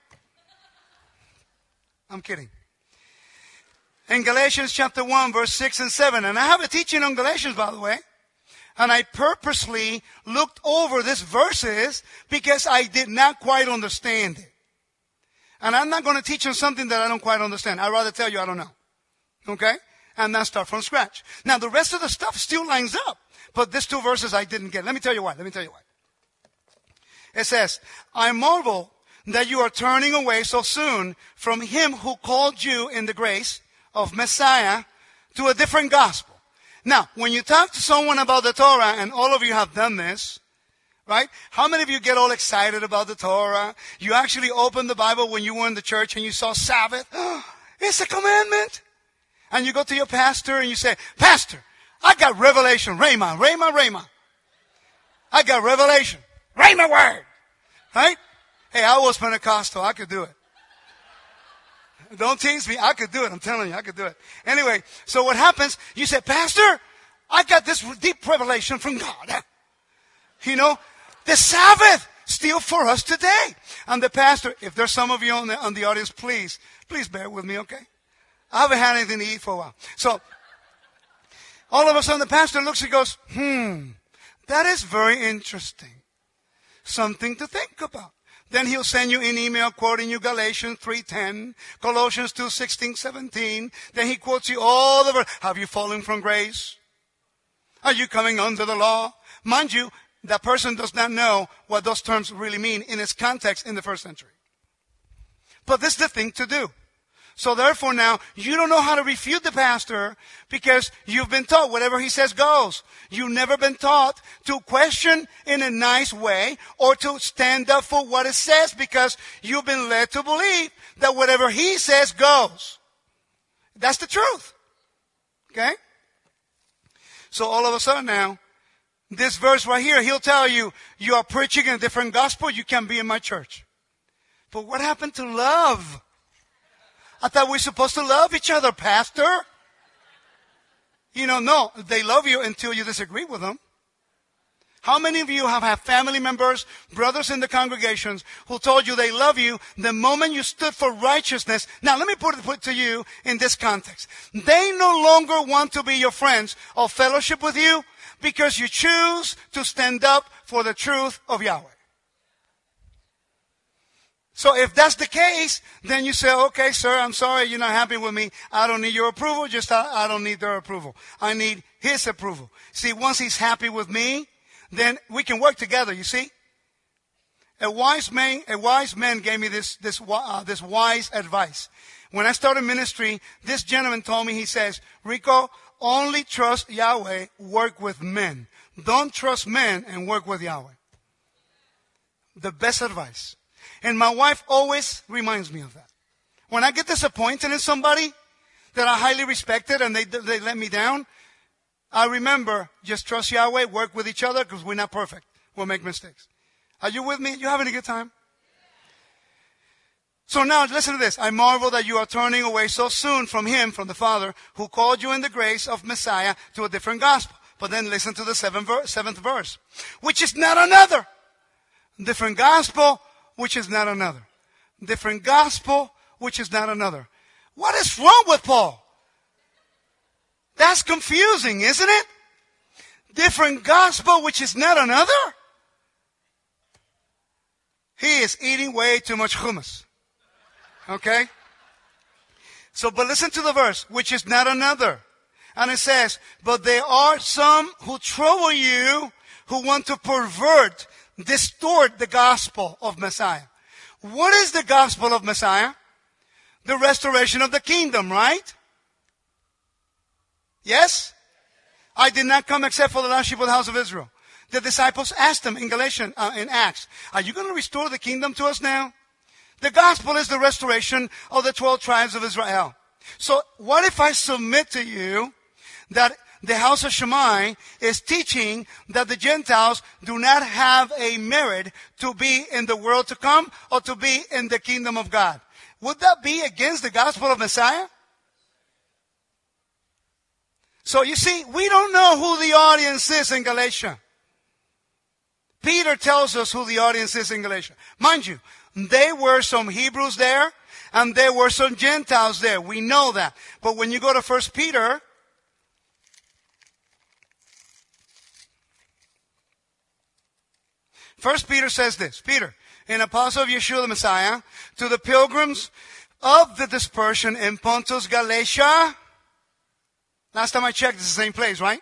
I'm kidding. In Galatians chapter one, verse six and seven, and I have a teaching on Galatians, by the way, and I purposely looked over these verses because I did not quite understand it. And I'm not going to teach on something that I don't quite understand. I'd rather tell you I don't know. Okay? And not start from scratch. Now, the rest of the stuff still lines up. But these two verses I didn't get. Let me tell you why. Let me tell you why. It says, I marvel that you are turning away so soon from him who called you in the grace of Messiah to a different gospel. Now, when you talk to someone about the Torah, and all of you have done this, right? How many of you get all excited about the Torah? You actually opened the Bible when you were in the church and you saw Sabbath. Oh, it's a commandment. And you go to your pastor and you say, Pastor, I got revelation. Rhema, Rhema, Rhema. I got revelation. Rhema word. Right? Hey, I was Pentecostal. I could do it. Don't tease me. I could do it. I'm telling you, I could do it. Anyway, so what happens? You say, Pastor, I got this deep revelation from God. You know, the Sabbath still for us today. And the pastor, if there's some of you on the, on the audience, please, please bear with me, okay? I haven't had anything to eat for a while. So, all of a sudden the pastor looks and goes, hmm, that is very interesting. Something to think about. Then he'll send you an email quoting you Galatians three ten, Colossians two sixteen, seventeen. Then he quotes you all over. Have you fallen from grace? Are you coming under the law? Mind you, that person does not know what those terms really mean in its context in the first century. But this is the thing to do. So therefore now, you don't know how to refute the pastor because you've been taught whatever he says goes. You've never been taught to question in a nice way or to stand up for what it says because you've been led to believe that whatever he says goes. That's the truth. Okay? So all of a sudden now, this verse right here, he'll tell you, you are preaching a different gospel, you can't be in my church. But what happened to love? I thought we were supposed to love each other, Pastor. You know, no, they love you until you disagree with them. How many of you have had family members, brothers in the congregations, who told you they love you the moment you stood for righteousness? Now, let me put it put to you in this context. They no longer want to be your friends or fellowship with you because you choose to stand up for the truth of Yahweh. So if that's the case, then you say, okay, sir, I'm sorry you're not happy with me. I don't need your approval. Just I, I don't need their approval. I need his approval. See, once he's happy with me, then we can work together, you see. A wise man, a wise man gave me this, this, uh, this wise advice. When I started ministry, this gentleman told me, he says, Rico, only trust Yahweh, work with men. Don't trust men and work with Yahweh. The best advice. And my wife always reminds me of that. When I get disappointed in somebody that I highly respected and they, they let me down, I remember, just trust Yahweh, work with each other because we're not perfect. We'll make mistakes. Are you with me? You having a good time? So now, listen to this. I marvel that you are turning away so soon from him, from the Father, who called you in the grace of Messiah to a different gospel. But then listen to the seventh verse, seventh verse, which is not another. Different gospel, which is not another. Different gospel, which is not another. What is wrong with Paul? That's confusing, isn't it? Different gospel, which is not another? He is eating way too much hummus. Okay? So, but listen to the verse, which is not another. And it says, but there are some who trouble you, who want to pervert, distort the gospel of Messiah. What is the gospel of Messiah? The restoration of the kingdom, right? Yes? I did not come except for the lost sheep of the house of Israel. The disciples asked him in Galatians, uh, in Acts, are you going to restore the kingdom to us now? The gospel is the restoration of the twelve tribes of Israel. So what if I submit to you that the house of Shammai is teaching that the Gentiles do not have a merit to be in the world to come or to be in the kingdom of God? Would that be against the gospel of Messiah? So you see, we don't know who the audience is in Galatia. Peter tells us who the audience is in Galatia. Mind you, there were some Hebrews there and there were some Gentiles there. We know that. But when you go to First Peter, First Peter says this, Peter, an apostle of Yeshua the Messiah, to the pilgrims of the dispersion in Pontus, Galatia. Last time I checked, it's the same place, right?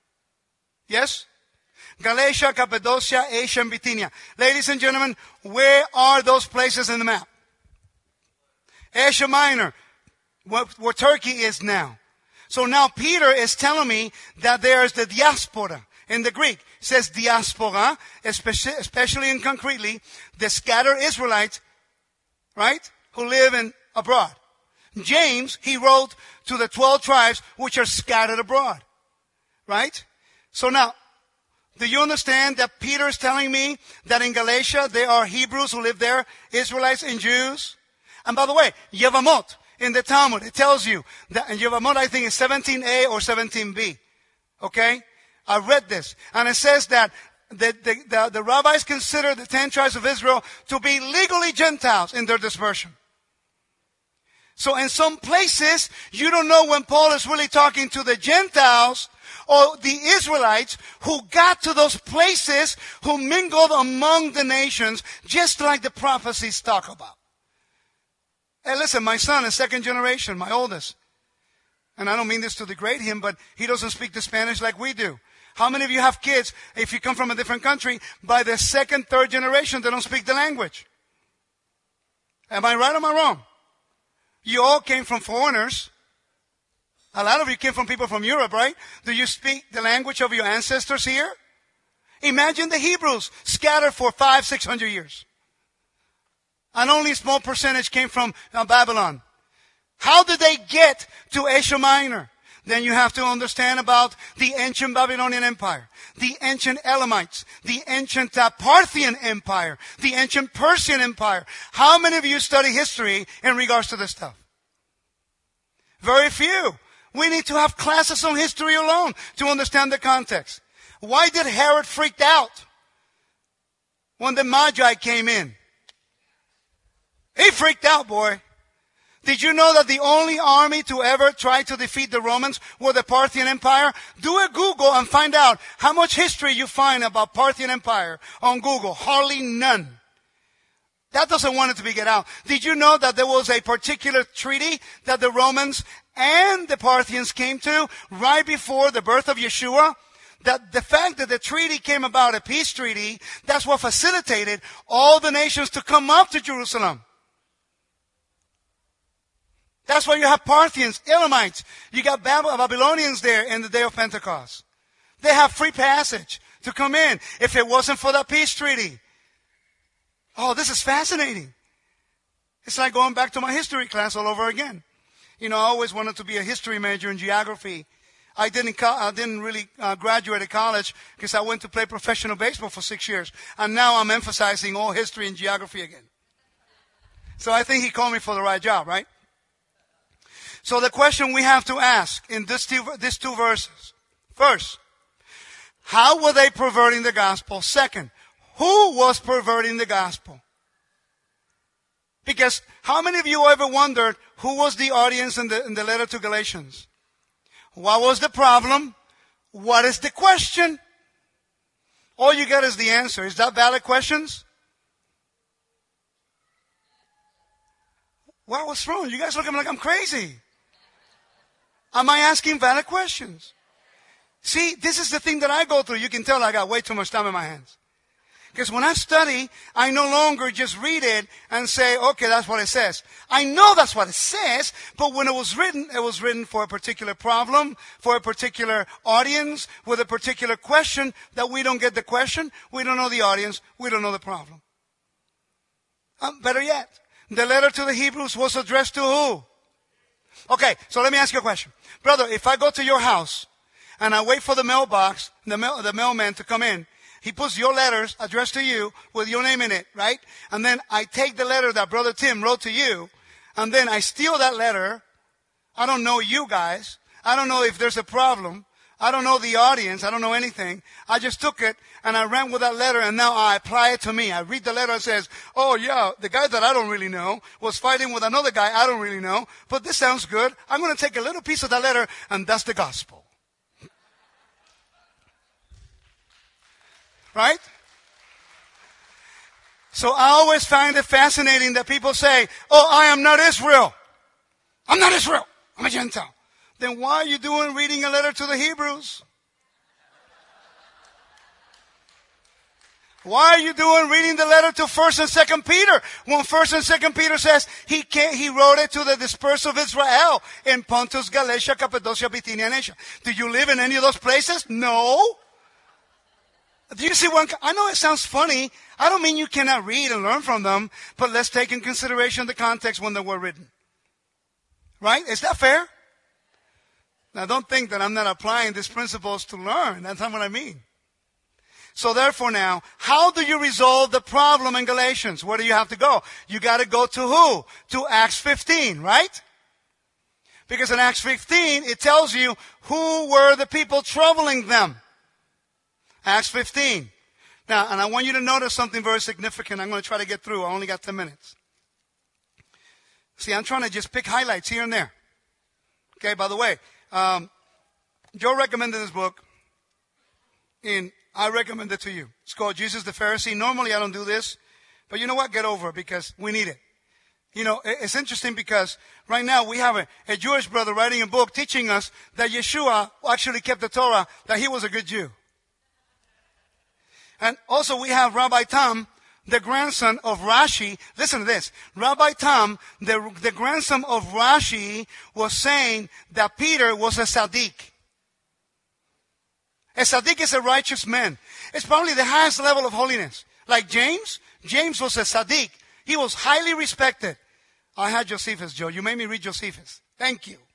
Yes? Galatia, Cappadocia, Asia, and Bithynia. Ladies and gentlemen, where are those places in the map? Asia Minor, where, where Turkey is now. So now Peter is telling me that there is the diaspora. In the Greek, it says diaspora, especially, especially and concretely, the scattered Israelites, right, who live in abroad. James, he wrote to the twelve tribes which are scattered abroad, right? So now, do you understand that Peter is telling me that in Galatia there are Hebrews who live there, Israelites and Jews? And by the way, Yevamot, in the Talmud, it tells you that, and Yevamot I think is seventeen A or seventeen B, okay? I read this, and it says that the, the, the, the rabbis consider the ten tribes of Israel to be legally Gentiles in their dispersion. So in some places, you don't know when Paul is really talking to the Gentiles or the Israelites who got to those places, who mingled among the nations, just like the prophecies talk about. Hey, listen, my son is second generation, my oldest. And I don't mean this to degrade him, but he doesn't speak the Spanish like we do. How many of you have kids, if you come from a different country, by the second, third generation, they don't speak the language? Am I right or am I wrong? You all came from foreigners. A lot of you came from people from Europe, right? Do you speak the language of your ancestors here? Imagine the Hebrews scattered for five, six hundred years. And only a small percentage came from uh, Babylon. How did they get to Asia Minor? Then you have to understand about the ancient Babylonian Empire, the ancient Elamites, the ancient uh, Parthian Empire, the ancient Persian Empire. How many of you study history in regards to this stuff? Very few. We need to have classes on history alone to understand the context. Why did Herod freak out when the Magi came in? He freaked out, boy. Did you know that the only army to ever try to defeat the Romans were the Parthian Empire? Do a Google and find out how much history you find about Parthian Empire on Google. Hardly none. That doesn't want it to be get out. Did you know that there was a particular treaty that the Romans and the Parthians came to right before the birth of Yeshua? That the fact that the treaty came about, a peace treaty, that's what facilitated all the nations to come up to Jerusalem. That's why you have Parthians, Elamites. You got Babylonians there in the day of Pentecost. They have free passage to come in if it wasn't for that peace treaty. Oh, this is fascinating. It's like going back to my history class all over again. You know, I always wanted to be a history major in geography. I didn't, I didn't really uh, graduate at college because I went to play professional baseball for six years. And now I'm emphasizing all history and geography again. So I think he called me for the right job, right? So the question we have to ask in this two, these two verses. First, how were they perverting the gospel? Second, who was perverting the gospel? Because how many of you ever wondered who was the audience in the, in the letter to Galatians? What was the problem? What is the question? All you get is the answer. Is that valid questions? What was wrong? You guys look at me like I'm crazy. Am I asking valid questions? See, this is the thing that I go through. You can tell I got way too much time in my hands. Because when I study, I no longer just read it and say, okay, that's what it says. I know that's what it says, but when it was written, it was written for a particular problem, for a particular audience, with a particular question that we don't get the question, we don't know the audience, we don't know the problem. Um, better yet, the letter to the Hebrews was addressed to who? Okay, so let me ask you a question. Brother, if I go to your house and I wait for the mailbox, the mail, the mailman to come in, he puts your letters addressed to you with your name in it, right? And then I take the letter that Brother Tim wrote to you, and then I steal that letter. I don't know you guys. I don't know if there's a problem. I don't know the audience. I don't know anything. I just took it and I ran with that letter, and now I apply it to me. I read the letter and says, oh yeah, the guy that I don't really know was fighting with another guy I don't really know, but this sounds good. I'm going to take a little piece of that letter, and that's the gospel. Right? So I always find it fascinating that people say, oh, I am not Israel. I'm not Israel. I'm a Gentile. Then why are you doing reading a letter to the Hebrews? Why are you doing reading the letter to First and Second Peter? When First and Second Peter says he can't, he wrote it to the dispersed of Israel in Pontus, Galatia, Cappadocia, Bithynia, and Asia. Do you live in any of those places? No. Do you see one? I know it sounds funny. I don't mean you cannot read and learn from them, but let's take in consideration the context when they were written. Right? Is that fair? Now don't think that I'm not applying these principles to learn. That's not what I mean. So therefore now, how do you resolve the problem in Galatians? Where do you have to go? You got to go to who? To Acts fifteen, right? Because in Acts fifteen, it tells you who were the people troubling them. Acts fifteen. Now, and I want you to notice something very significant. I'm going to try to get through. I only got ten minutes. See, I'm trying to just pick highlights here and there. Okay, by the way, um, Joe recommended this book, and I recommend it to you. It's called Jesus the Pharisee. Normally, I don't do this, but you know what? Get over it because we need it. You know, it's interesting because right now we have a, a Jewish brother writing a book teaching us that Yeshua actually kept the Torah, that he was a good Jew. And also we have Rabbi Tam, the grandson of Rashi. Listen to this. Rabbi Tam, the, the grandson of Rashi, was saying that Peter was a Sadiq. A Sadiq is a righteous man. It's probably the highest level of holiness. Like James. James was a Sadiq. He was highly respected. I had Josephus, Joe. You made me read Josephus. Thank you.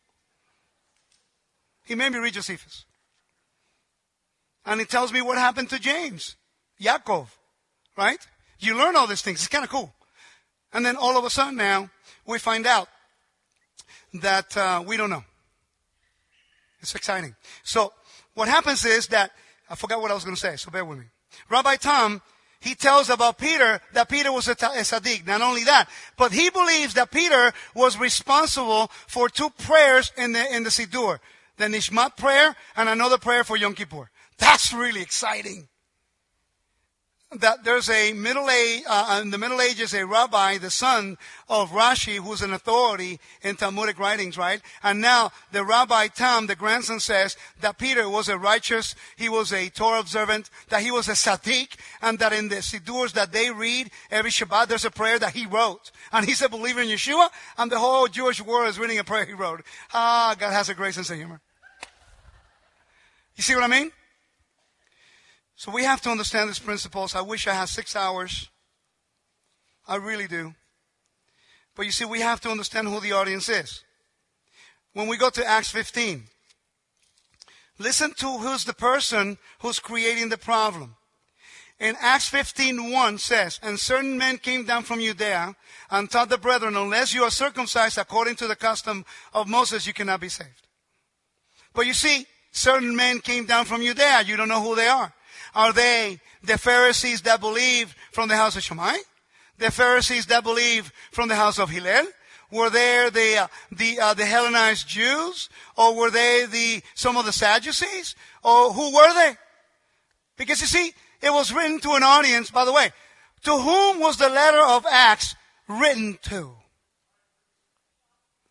He made me read Josephus. And he tells me what happened to James. Yaakov, right? You learn all these things. It's kind of cool. And then all of a sudden now, we find out that uh, we don't know. It's exciting. So what happens is that, I forgot what I was going to say, so bear with me. Rabbi Tam, he tells about Peter that Peter was a, ta- a Sadiq. Not only that, but he believes that Peter was responsible for two prayers in the, in the Siddur. The Nishmat prayer and another prayer for Yom Kippur. That's really exciting. That there's a middle age, uh, in the Middle Ages, a rabbi, the son of Rashi, who's an authority in Talmudic writings, right? And now the Rabbi Tam, the grandson, says that Peter was a righteous, he was a Torah observant, that he was a Sadiq, and that in the Siddurs that they read every Shabbat, there's a prayer that he wrote. And he's a believer in Yeshua, and the whole Jewish world is reading a prayer he wrote. Ah, God has a great sense of humor. You see what I mean? So we have to understand these principles. I wish I had six hours. I really do. But you see, we have to understand who the audience is. When we go to Acts fifteen, listen to who's the person who's creating the problem. In Acts fifteen one says, and certain men came down from Judea and taught the brethren, unless you are circumcised according to the custom of Moses, you cannot be saved. But you see, certain men came down from Judea. You don't know who they are. Are they the Pharisees that believe from the house of Shammai? The Pharisees that believe from the house of Hillel? Were they the uh, the uh, the Hellenized Jews, or were they the some of the Sadducees, or who were they? Because you see, it was written to an audience. By the way, to whom was the letter of Acts written to?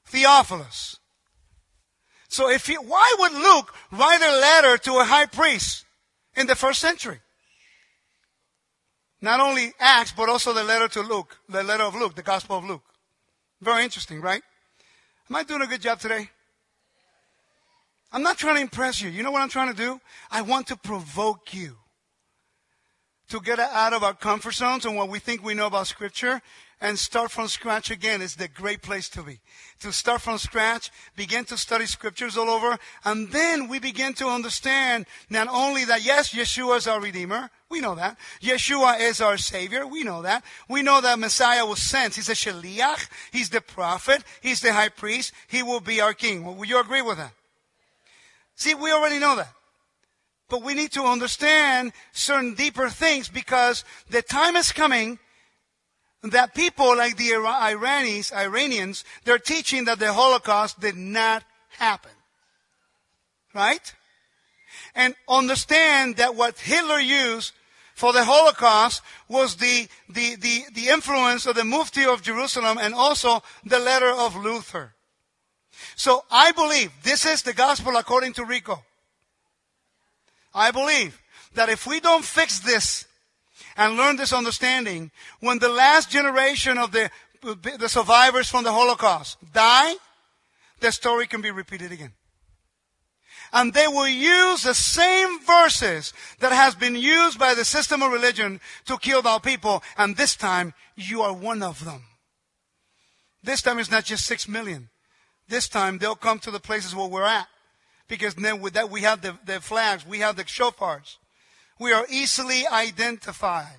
Theophilus. So if he, why would Luke write a letter to a high priest in the first century? Not only Acts, but also the letter to Luke, the letter of Luke, the Gospel of Luke. Very interesting, right? Am I doing a good job today? I'm not trying to impress you. You know what I'm trying to do? I want to provoke you to get out of our comfort zones and what we think we know about Scripture and start from scratch again. Is the great place to be. To start from scratch, begin to study Scriptures all over, and then we begin to understand not only that, yes, Yeshua is our Redeemer. We know that. Yeshua is our Savior. We know that. We know that Messiah was sent. He's a Shaliach. He's the prophet. He's the high priest. He will be our king. Will you agree with that? See, we already know that. But we need to understand certain deeper things because the time is coming that people like the Iranians, Iranians, they're teaching that the Holocaust did not happen. Right? And understand that what Hitler used for the Holocaust was the, the, the, the influence of the Mufti of Jerusalem and also the letter of Luther. So I believe this is the gospel according to Rico. I believe that if we don't fix this and learn this understanding, when the last generation of the, the survivors from the Holocaust die, the story can be repeated again. And they will use the same verses that has been used by the system of religion to kill our people. And this time, you are one of them. This time it's not just six million. This time they'll come to the places where we're at. Because then with that we have the, the flags, we have the shofars. We are easily identified.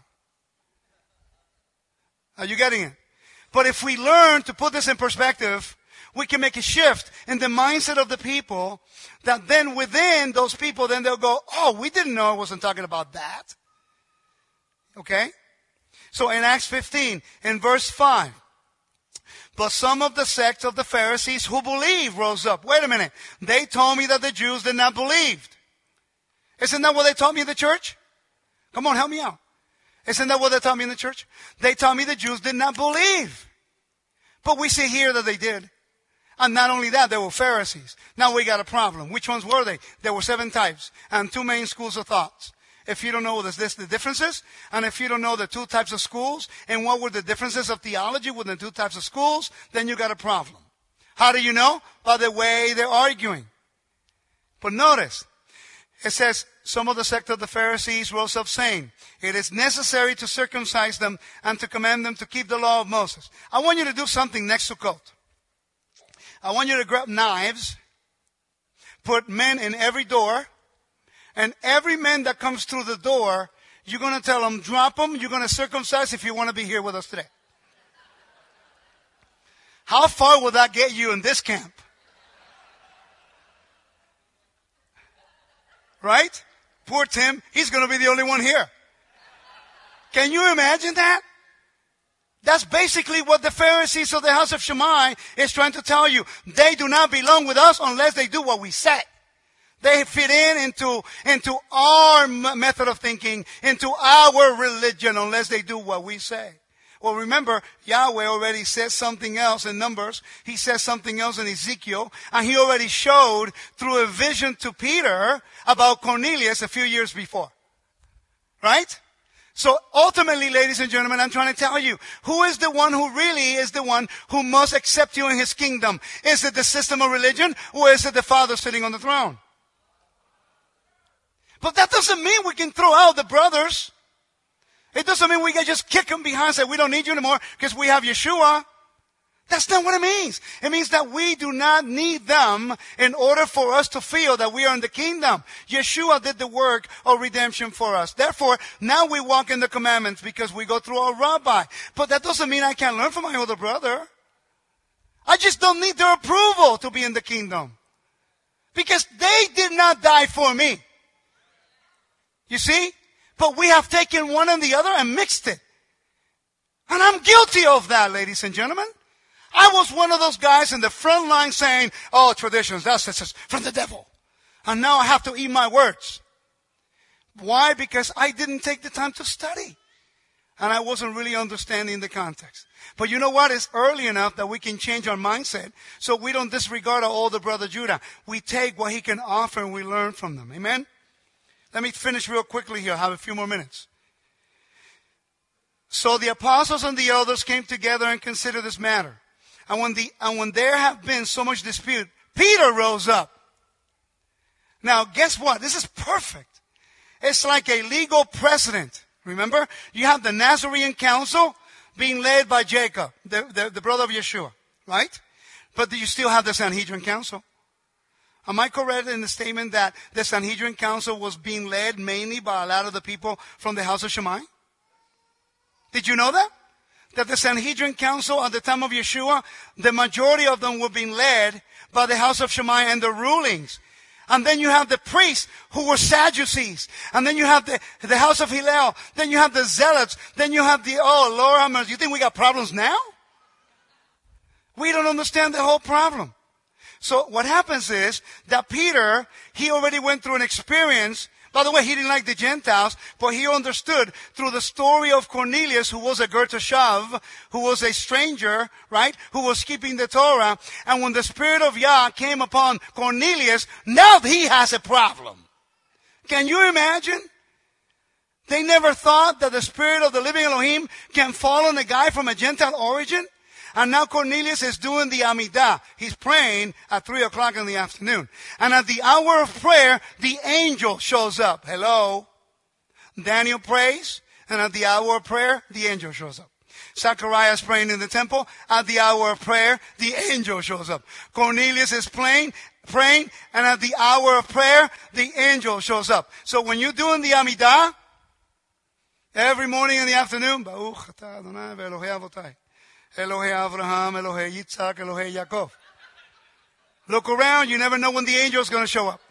Are you getting it? But if we learn to put this in perspective, we can make a shift in the mindset of the people that then within those people, then they'll go, oh, we didn't know I wasn't talking about that. Okay? So in Acts fifteen, in verse five, but some of the sect of the Pharisees who believed rose up. Wait a minute. They told me that the Jews did not believe. Isn't that what they taught me in the church? Come on, help me out. Isn't that what they taught me in the church? They taught me the Jews did not believe. But we see here that they did. And not only that, they were Pharisees. Now we got a problem. Which ones were they? There were seven types and two main schools of thoughts. If you don't know this, this the differences, and if you don't know the two types of schools, and what were the differences of theology within the two types of schools, then you got a problem. How do you know? By the way they're arguing. But notice, it says, some of the sect of the Pharisees rose up saying, it is necessary to circumcise them and to command them to keep the law of Moses. I want you to do something next to Sukkot. I want you to grab knives, put men in every door, and every man that comes through the door, you're going to tell them, drop them, you're going to circumcise if you want to be here with us today. How far will that get you in this camp? Right? Poor Tim, he's going to be the only one here. Can you imagine that? That's basically what the Pharisees of the house of Shammai is trying to tell you. They do not belong with us unless they do what we say. They fit in into, into our method of thinking, into our religion, unless they do what we say. Well, remember, Yahweh already says something else in Numbers. He says something else in Ezekiel. And he already showed through a vision to Peter about Cornelius a few years before. Right? So ultimately, ladies and gentlemen, I'm trying to tell you, who is the one who really is the one who must accept you in his kingdom? Is it the system of religion, or is it the Father sitting on the throne? But that doesn't mean we can throw out the brothers. It doesn't mean we can just kick them behind and say, we don't need you anymore because we have Yeshua. That's not what it means. It means that we do not need them in order for us to feel that we are in the kingdom. Yeshua did the work of redemption for us. Therefore, now we walk in the commandments because we go through our rabbi. But that doesn't mean I can't learn from my older brother. I just don't need their approval to be in the kingdom. Because they did not die for me. You see? But we have taken one and the other and mixed it. And I'm guilty of that, ladies and gentlemen. I was one of those guys in the front line saying, oh, traditions, that's just from the devil. And now I have to eat my words. Why? Because I didn't take the time to study. And I wasn't really understanding the context. But you know what? It's early enough that we can change our mindset so we don't disregard our older brother Judah. We take what he can offer and we learn from them. Amen? Let me finish real quickly here. I have a few more minutes. So the apostles and the elders came together and considered this matter. And when, the, and when there had been so much dispute, Peter rose up. Now, guess what? This is perfect. It's like a legal precedent. Remember? You have the Nazarene Council being led by Jacob, the, the, the brother of Yeshua, right? But you still have the Sanhedrin Council. Am I correct in the statement that the Sanhedrin Council was being led mainly by a lot of the people from the house of Shammai? Did you know that? That the Sanhedrin Council at the time of Yeshua, the majority of them were being led by the house of Shammai and the rulings. And then you have the priests who were Sadducees. And then you have the, the house of Hillel. Then you have the Zealots. Then you have the, oh, Lord have mercy. You think we got problems now? We don't understand the whole problem. So what happens is that Peter, he already went through an experience. By the way, he didn't like the Gentiles, but he understood through the story of Cornelius, who was a Gertashav, who was a stranger, right, who was keeping the Torah. And when the Spirit of Yah came upon Cornelius, now he has a problem. Can you imagine? They never thought that the Spirit of the living Elohim can fall on a guy from a Gentile origin. And now Cornelius is doing the Amidah. He's praying at three o'clock in the afternoon. And at the hour of prayer, the angel shows up. Hello. Daniel prays. And at the hour of prayer, the angel shows up. Zachariah is praying in the temple. At the hour of prayer, the angel shows up. Cornelius is praying, praying. And at the hour of prayer, the angel shows up. So when you're doing the Amidah, every morning in the afternoon, Baruch atah Adonai ve'Elohei avotai. Elohei Abraham, Elohei Yitzhak, Elohei Yaakov. Look around, you never know when the angel is going to show up.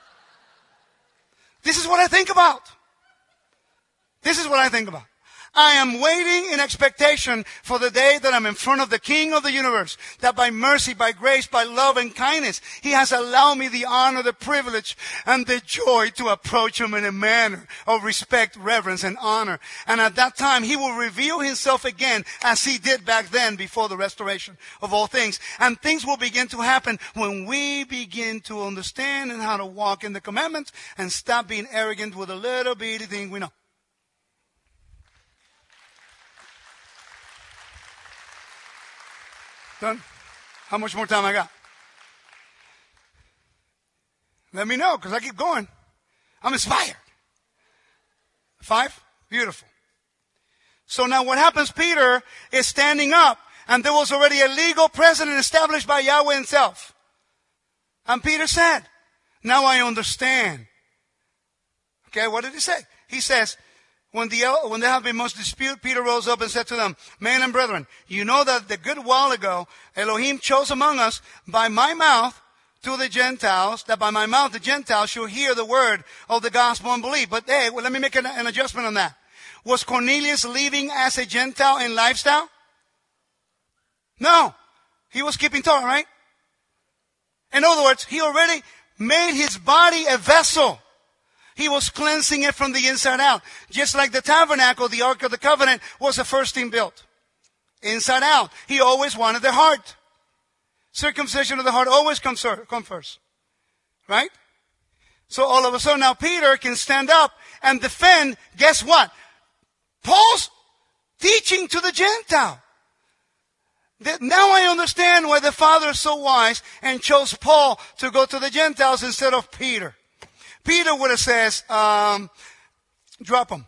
This is what I think about. This is what I think about. I am waiting in expectation for the day that I'm in front of the King of the universe, that by mercy, by grace, by love and kindness, He has allowed me the honor, the privilege, and the joy to approach Him in a manner of respect, reverence, and honor. And at that time, He will reveal Himself again as He did back then before the restoration of all things. And things will begin to happen when we begin to understand and how to walk in the commandments and stop being arrogant with a little bitty thing we know. Done? How much more time I got? Let me know, because I keep going. I'm inspired. Five? Beautiful. So now what happens, Peter is standing up, and there was already a legal precedent established by Yahweh Himself. And Peter said, now I understand. Okay, what did he say? He says, When, the, when there had been much dispute, Peter rose up and said to them, men and brethren, you know that a good while ago, Elohim chose among us by my mouth to the Gentiles, that by my mouth the Gentiles should hear the word of the gospel and believe. But hey, well, let me make an, an adjustment on that. Was Cornelius living as a Gentile in lifestyle? No. He was keeping Torah, right? In other words, he already made his body a vessel. He was cleansing it from the inside out. Just like the tabernacle, the Ark of the Covenant, was the first thing built. Inside out. He always wanted the heart. Circumcision of the heart always comes first. Right? So all of a sudden now Peter can stand up and defend, guess what? Paul's teaching to the Gentile. Now I understand why the Father is so wise and chose Paul to go to the Gentiles instead of Peter. Peter would have said, um, drop them.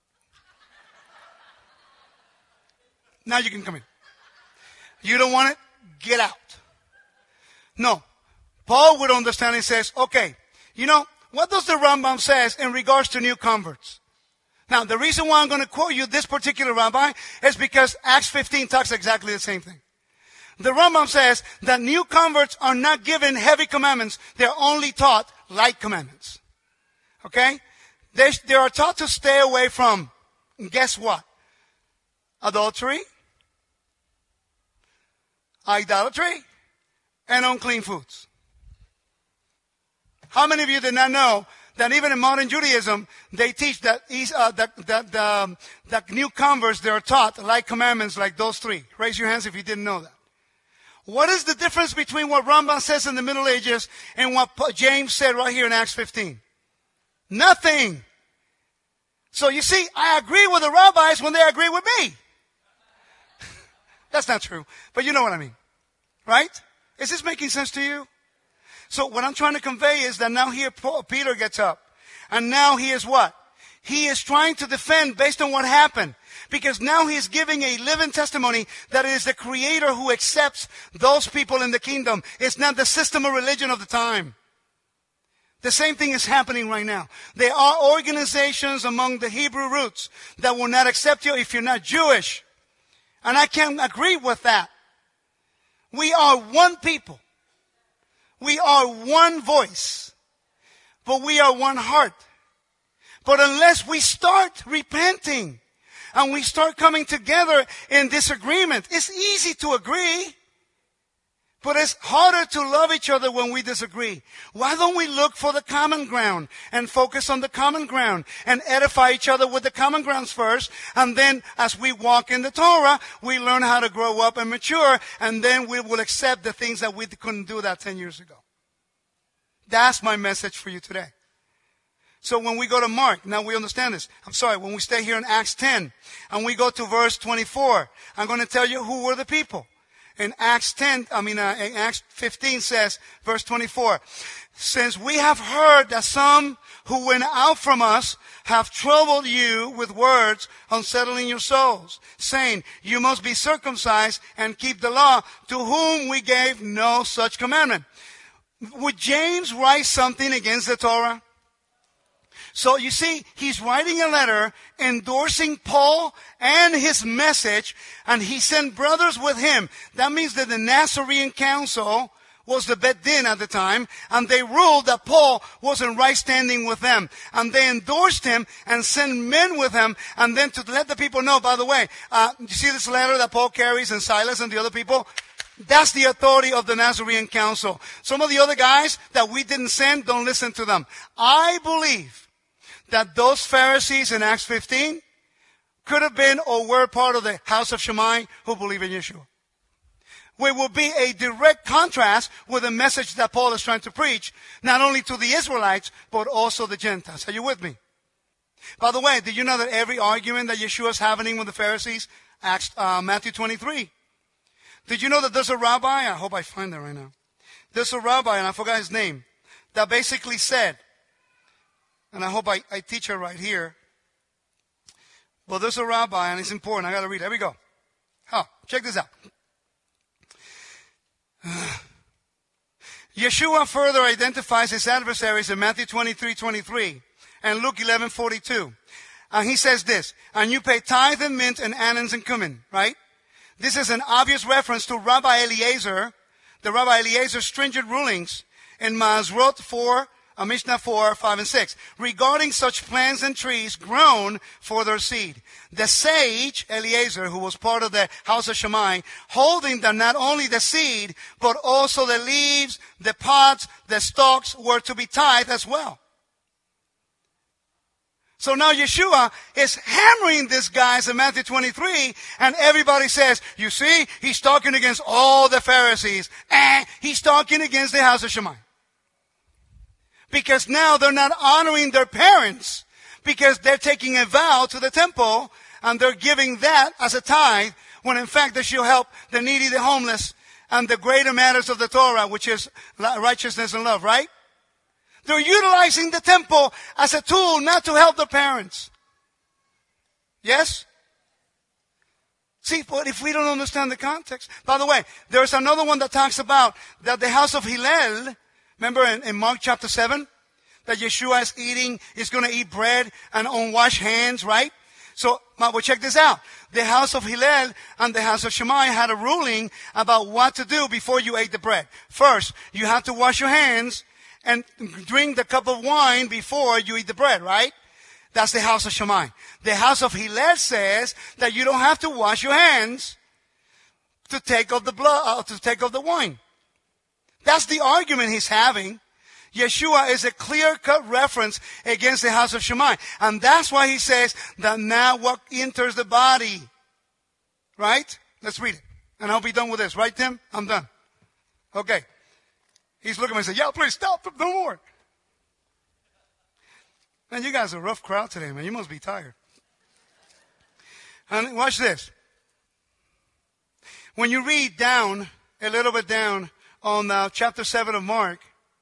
Now you can come in. You don't want it? Get out. No. Paul would understand and says, okay, you know, what does the Rambam says in regards to new converts? Now, the reason why I'm going to quote you this particular rabbi is because Acts fifteen talks exactly the same thing. The Rambam says that new converts are not given heavy commandments. They're only taught light commandments. Okay? They, they are taught to stay away from, guess what? Adultery, idolatry, and unclean foods. How many of you did not know that even in modern Judaism, they teach that, uh, that, that, um, that new converts, they are taught like commandments like those three. Raise your hands if you didn't know that. What is the difference between what Rambam says in the Middle Ages and what James said right here in Acts fifteen? Nothing. So you see, I agree with the rabbis when they agree with me. That's not true, but you know what I mean. Right? Is this making sense to you? So what I'm trying to convey is that now here Paul, Peter gets up. And now he is what? He is trying to defend based on what happened. Because now he is giving a living testimony that it is the Creator who accepts those people in the kingdom. It's not the system of religion of the time. The same thing is happening right now. There are organizations among the Hebrew roots that will not accept you if you're not Jewish. And I can agree with that. We are one people. We are one voice. But we are one heart. But unless we start repenting and we start coming together in disagreement, it's easy to agree. But it's harder to love each other when we disagree. Why don't we look for the common ground and focus on the common ground and edify each other with the common grounds first? And then as we walk in the Torah, we learn how to grow up and mature. And then we will accept the things that we couldn't do that ten years ago. That's my message for you today. So when we go to Mark, now we understand this. I'm sorry, when we stay here in Acts ten and we go to verse twenty-four, I'm going to tell you who were the people. In Acts ten, I mean, uh, in Acts fifteen says, verse twenty-four, since we have heard that some who went out from us have troubled you with words, unsettling your souls, saying, you must be circumcised and keep the law, to whom we gave no such commandment. Would James write something against the Torah? So you see, he's writing a letter endorsing Paul and his message, and he sent brothers with him. That means that the Nazarene Council was the Bet Din at the time, and they ruled that Paul was in right standing with them. And they endorsed him and sent men with him, and then to let the people know, by the way, uh, you see this letter that Paul carries and Silas and the other people? That's the authority of the Nazarene Council. Some of the other guys that we didn't send, don't listen to them. I believe that those Pharisees in Acts fifteen could have been or were part of the house of Shammai who believe in Yeshua. Which will be a direct contrast with the message that Paul is trying to preach, not only to the Israelites, but also the Gentiles. Are you with me? By the way, did you know that every argument that Yeshua is having with the Pharisees, Acts, uh, Matthew twenty-three, did you know that there's a rabbi, I hope I find that right now. There's a rabbi, and I forgot his name, that basically said, and I hope I, I teach her right here. But there's a rabbi, and it's important. I got to read it. Here we go. Oh, check this out. Yeshua further identifies his adversaries in Matthew twenty-three twenty-three and Luke eleven forty-two. And he says this, and you pay tithe and mint and anise and cumin, right? This is an obvious reference to Rabbi Eliezer, the Rabbi Eliezer's stringent rulings in Maasrot four, Uh, Mishnah four, five, and six, regarding such plants and trees grown for their seed. The sage, Eliezer, who was part of the house of Shammai, holding that not only the seed, but also the leaves, the pods, the stalks were to be tithed as well. So now Yeshua is hammering these guys in Matthew twenty-three, and everybody says, you see, he's talking against all the Pharisees, and he's talking against the house of Shammai. Because now they're not honoring their parents because they're taking a vow to the temple and they're giving that as a tithe when in fact they should help the needy, the homeless, and the greater matters of the Torah, which is righteousness and love, right? They're utilizing the temple as a tool not to help their parents. Yes? See, but if we don't understand the context. By the way, there's another one that talks about that the house of Hillel, remember in, in Mark chapter seven, that Yeshua is eating, is going to eat bread and unwashed hands, right? So, well, check this out. The house of Hillel and the house of Shammai had a ruling about what to do before you ate the bread. First, you have to wash your hands and drink the cup of wine before you eat the bread, right? That's the house of Shammai. The house of Hillel says that you don't have to wash your hands to take of the blood, uh, to take of the wine. That's the argument he's having. Yeshua is a clear-cut reference against the house of Shammai. And that's why he says that now what enters the body. Right? Let's read it. And I'll be done with this. Right, Tim? I'm done. Okay. He's looking at me and saying, yeah, please stop. No more. Man, you guys are a rough crowd today, man. You must be tired. And watch this. When you read down, a little bit down on uh, chapter seven of Mark,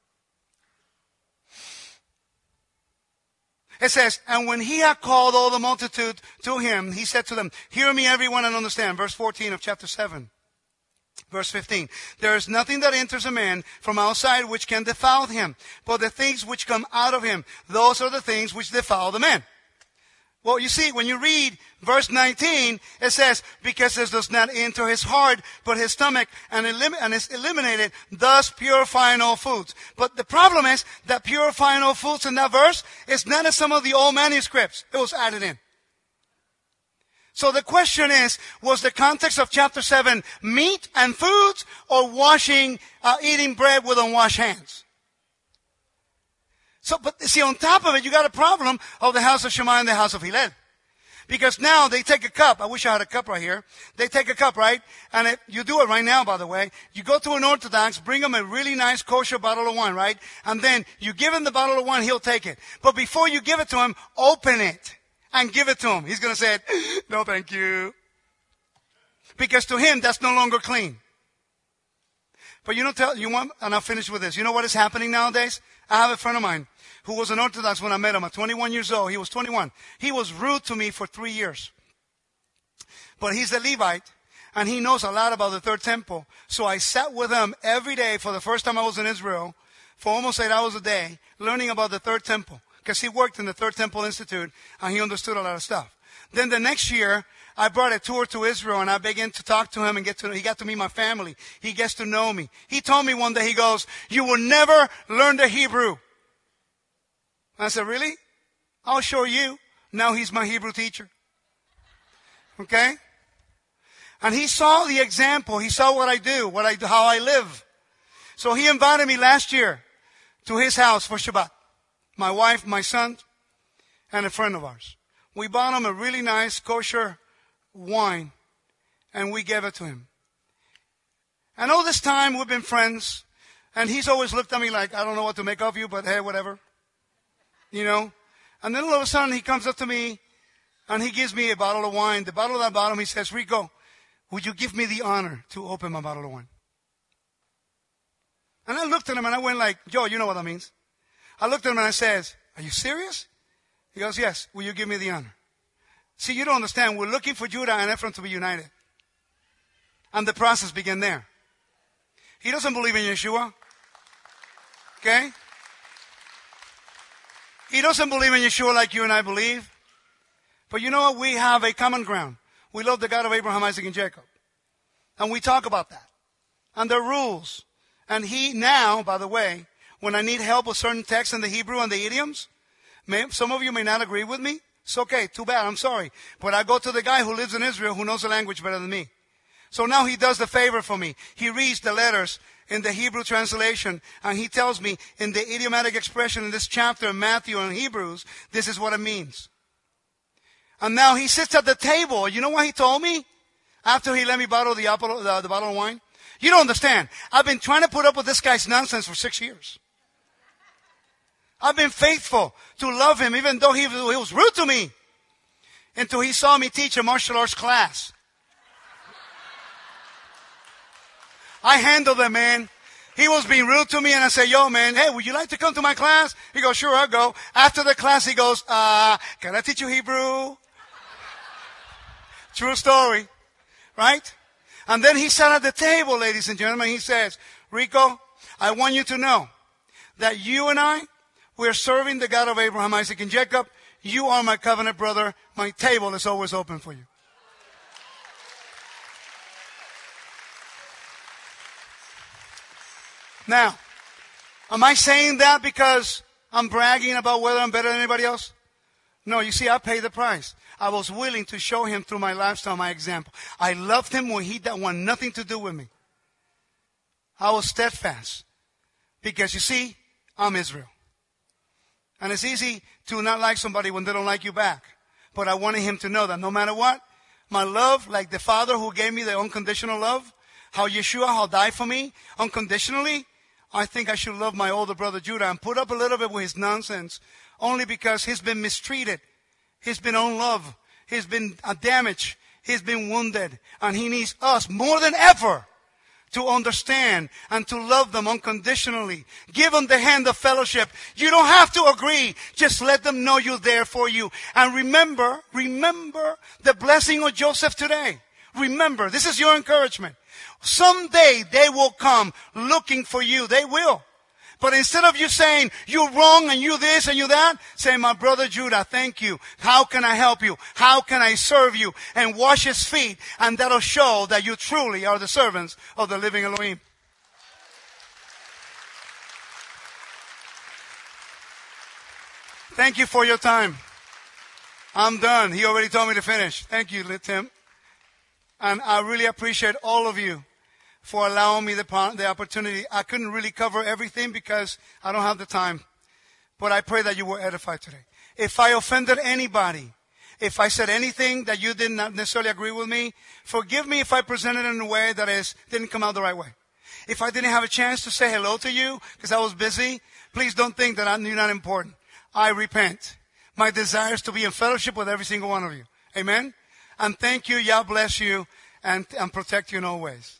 it says, and when he had called all the multitude to him, he said to them, hear me everyone and understand. Verse fourteen of chapter seven. Verse fifteen, there is nothing that enters a man from outside which can defile him, but the things which come out of him, those are the things which defile the man. Well, you see, when you read verse nineteen, it says, because this does not enter his heart, but his stomach, and, elim- and is eliminated, thus purifying all foods. But the problem is that purifying all foods in that verse is not in some of the old manuscripts. It was added in. So the question is, was the context of chapter seven meat and foods, or washing, uh, eating bread with unwashed hands? So, but see, on top of it, you got a problem of the house of Shammai and the house of Hillel. Because now they take a cup. I wish I had a cup right here. They take a cup, right? And if you do it right now, by the way. You go to an Orthodox, bring him a really nice kosher bottle of wine, right? And then you give him the bottle of wine, he'll take it. But before you give it to him, open it and give it to him. He's going to say, no, thank you. Because to him, that's no longer clean. But you know, tell, you want, and I'll finish with this. You know what is happening nowadays? I have a friend of mine who was an Orthodox when I met him at twenty-one years old. He was twenty-one. He was rude to me for three years. But he's a Levite, and he knows a lot about the third temple. So I sat with him every day for the first time I was in Israel for almost eight hours a day, learning about the third temple. Because he worked in the Third Temple Institute, and he understood a lot of stuff. Then the next year, I brought a tour to Israel, and I began to talk to him, and get to, he got to meet my family. He gets to know me. He told me one day, he goes, you will never learn the Hebrew. I said, really? I'll show you. Now he's my Hebrew teacher. Okay? And he saw the example. He saw what I do, what I do, how I live. So he invited me last year to his house for Shabbat. My wife, my son, and a friend of ours. We bought him a really nice kosher wine, and we gave it to him. And all this time, we've been friends, and he's always looked at me like, I don't know what to make of you, but hey, whatever. You know? And then all of a sudden, he comes up to me, and he gives me a bottle of wine. The bottle of that bottle, he says, Rico, would you give me the honor to open my bottle of wine? And I looked at him, and I went like, Joe, you know what that means. I looked at him, and I says, are you serious? He goes, yes. Will you give me the honor? See, you don't understand. We're looking for Judah and Ephraim to be united. And the process began there. He doesn't believe in Yeshua. Okay? He doesn't believe in Yeshua like you and I believe. But you know what? We have a common ground. We love the God of Abraham, Isaac, and Jacob. And we talk about that. And there are rules. And he now, by the way, when I need help with certain texts in the Hebrew and the idioms, may, some of you may not agree with me. It's okay. Too bad. I'm sorry. But I go to the guy who lives in Israel who knows the language better than me. So now he does the favor for me. He reads the letters in the Hebrew translation, and he tells me in the idiomatic expression in this chapter in Matthew and Hebrews, this is what it means. And now he sits at the table. You know what he told me? After he let me bottle the, apple, the, the bottle of wine? You don't understand. I've been trying to put up with this guy's nonsense for six years. I've been faithful to love him even though he, he was rude to me. Until he saw me teach a martial arts class. I handled him, man. He was being rude to me, and I said, yo, man, hey, would you like to come to my class? He goes, sure, I'll go. After the class, he goes, uh, can I teach you Hebrew? True story. Right? And then he sat at the table, ladies and gentlemen. He says, Rico, I want you to know that you and I, we're serving the God of Abraham, Isaac, and Jacob. You are my covenant brother. My table is always open for you. Now, am I saying that because I'm bragging about whether I'm better than anybody else? No, you see, I paid the price. I was willing to show him through my lifestyle, my example. I loved him when he wanted nothing to do with me. I was steadfast. Because you see, I'm Israel. And it's easy to not like somebody when they don't like you back. But I wanted him to know that no matter what, my love, like the Father who gave me the unconditional love, how Yeshua, how died for me unconditionally, I think I should love my older brother Judah and put up a little bit with his nonsense only because he's been mistreated. He's been unloved. He's been damaged. He's been wounded. And he needs us more than ever to understand and to love them unconditionally. Give them the hand of fellowship. You don't have to agree. Just let them know you're there for you. And remember, remember the blessing of Joseph today. Remember, this is your encouragement. Someday they will come looking for you. They will. But instead of you saying, you're wrong and you this and you that, say, my brother Judah, thank you. How can I help you? How can I serve you? And wash his feet. And that'll show that you truly are the servants of the living Elohim. Thank you for your time. I'm done. He already told me to finish. Thank you, Tim. And I really appreciate all of you for allowing me the, the opportunity. I couldn't really cover everything because I don't have the time. But I pray that you were edified today. If I offended anybody, if I said anything that you did not necessarily agree with me, forgive me if I presented it in a way that is didn't come out the right way. If I didn't have a chance to say hello to you because I was busy, please don't think that I'm, you're not important. I repent. My desire is to be in fellowship with every single one of you. Amen? And thank you. Yah bless you and, and protect you in all ways.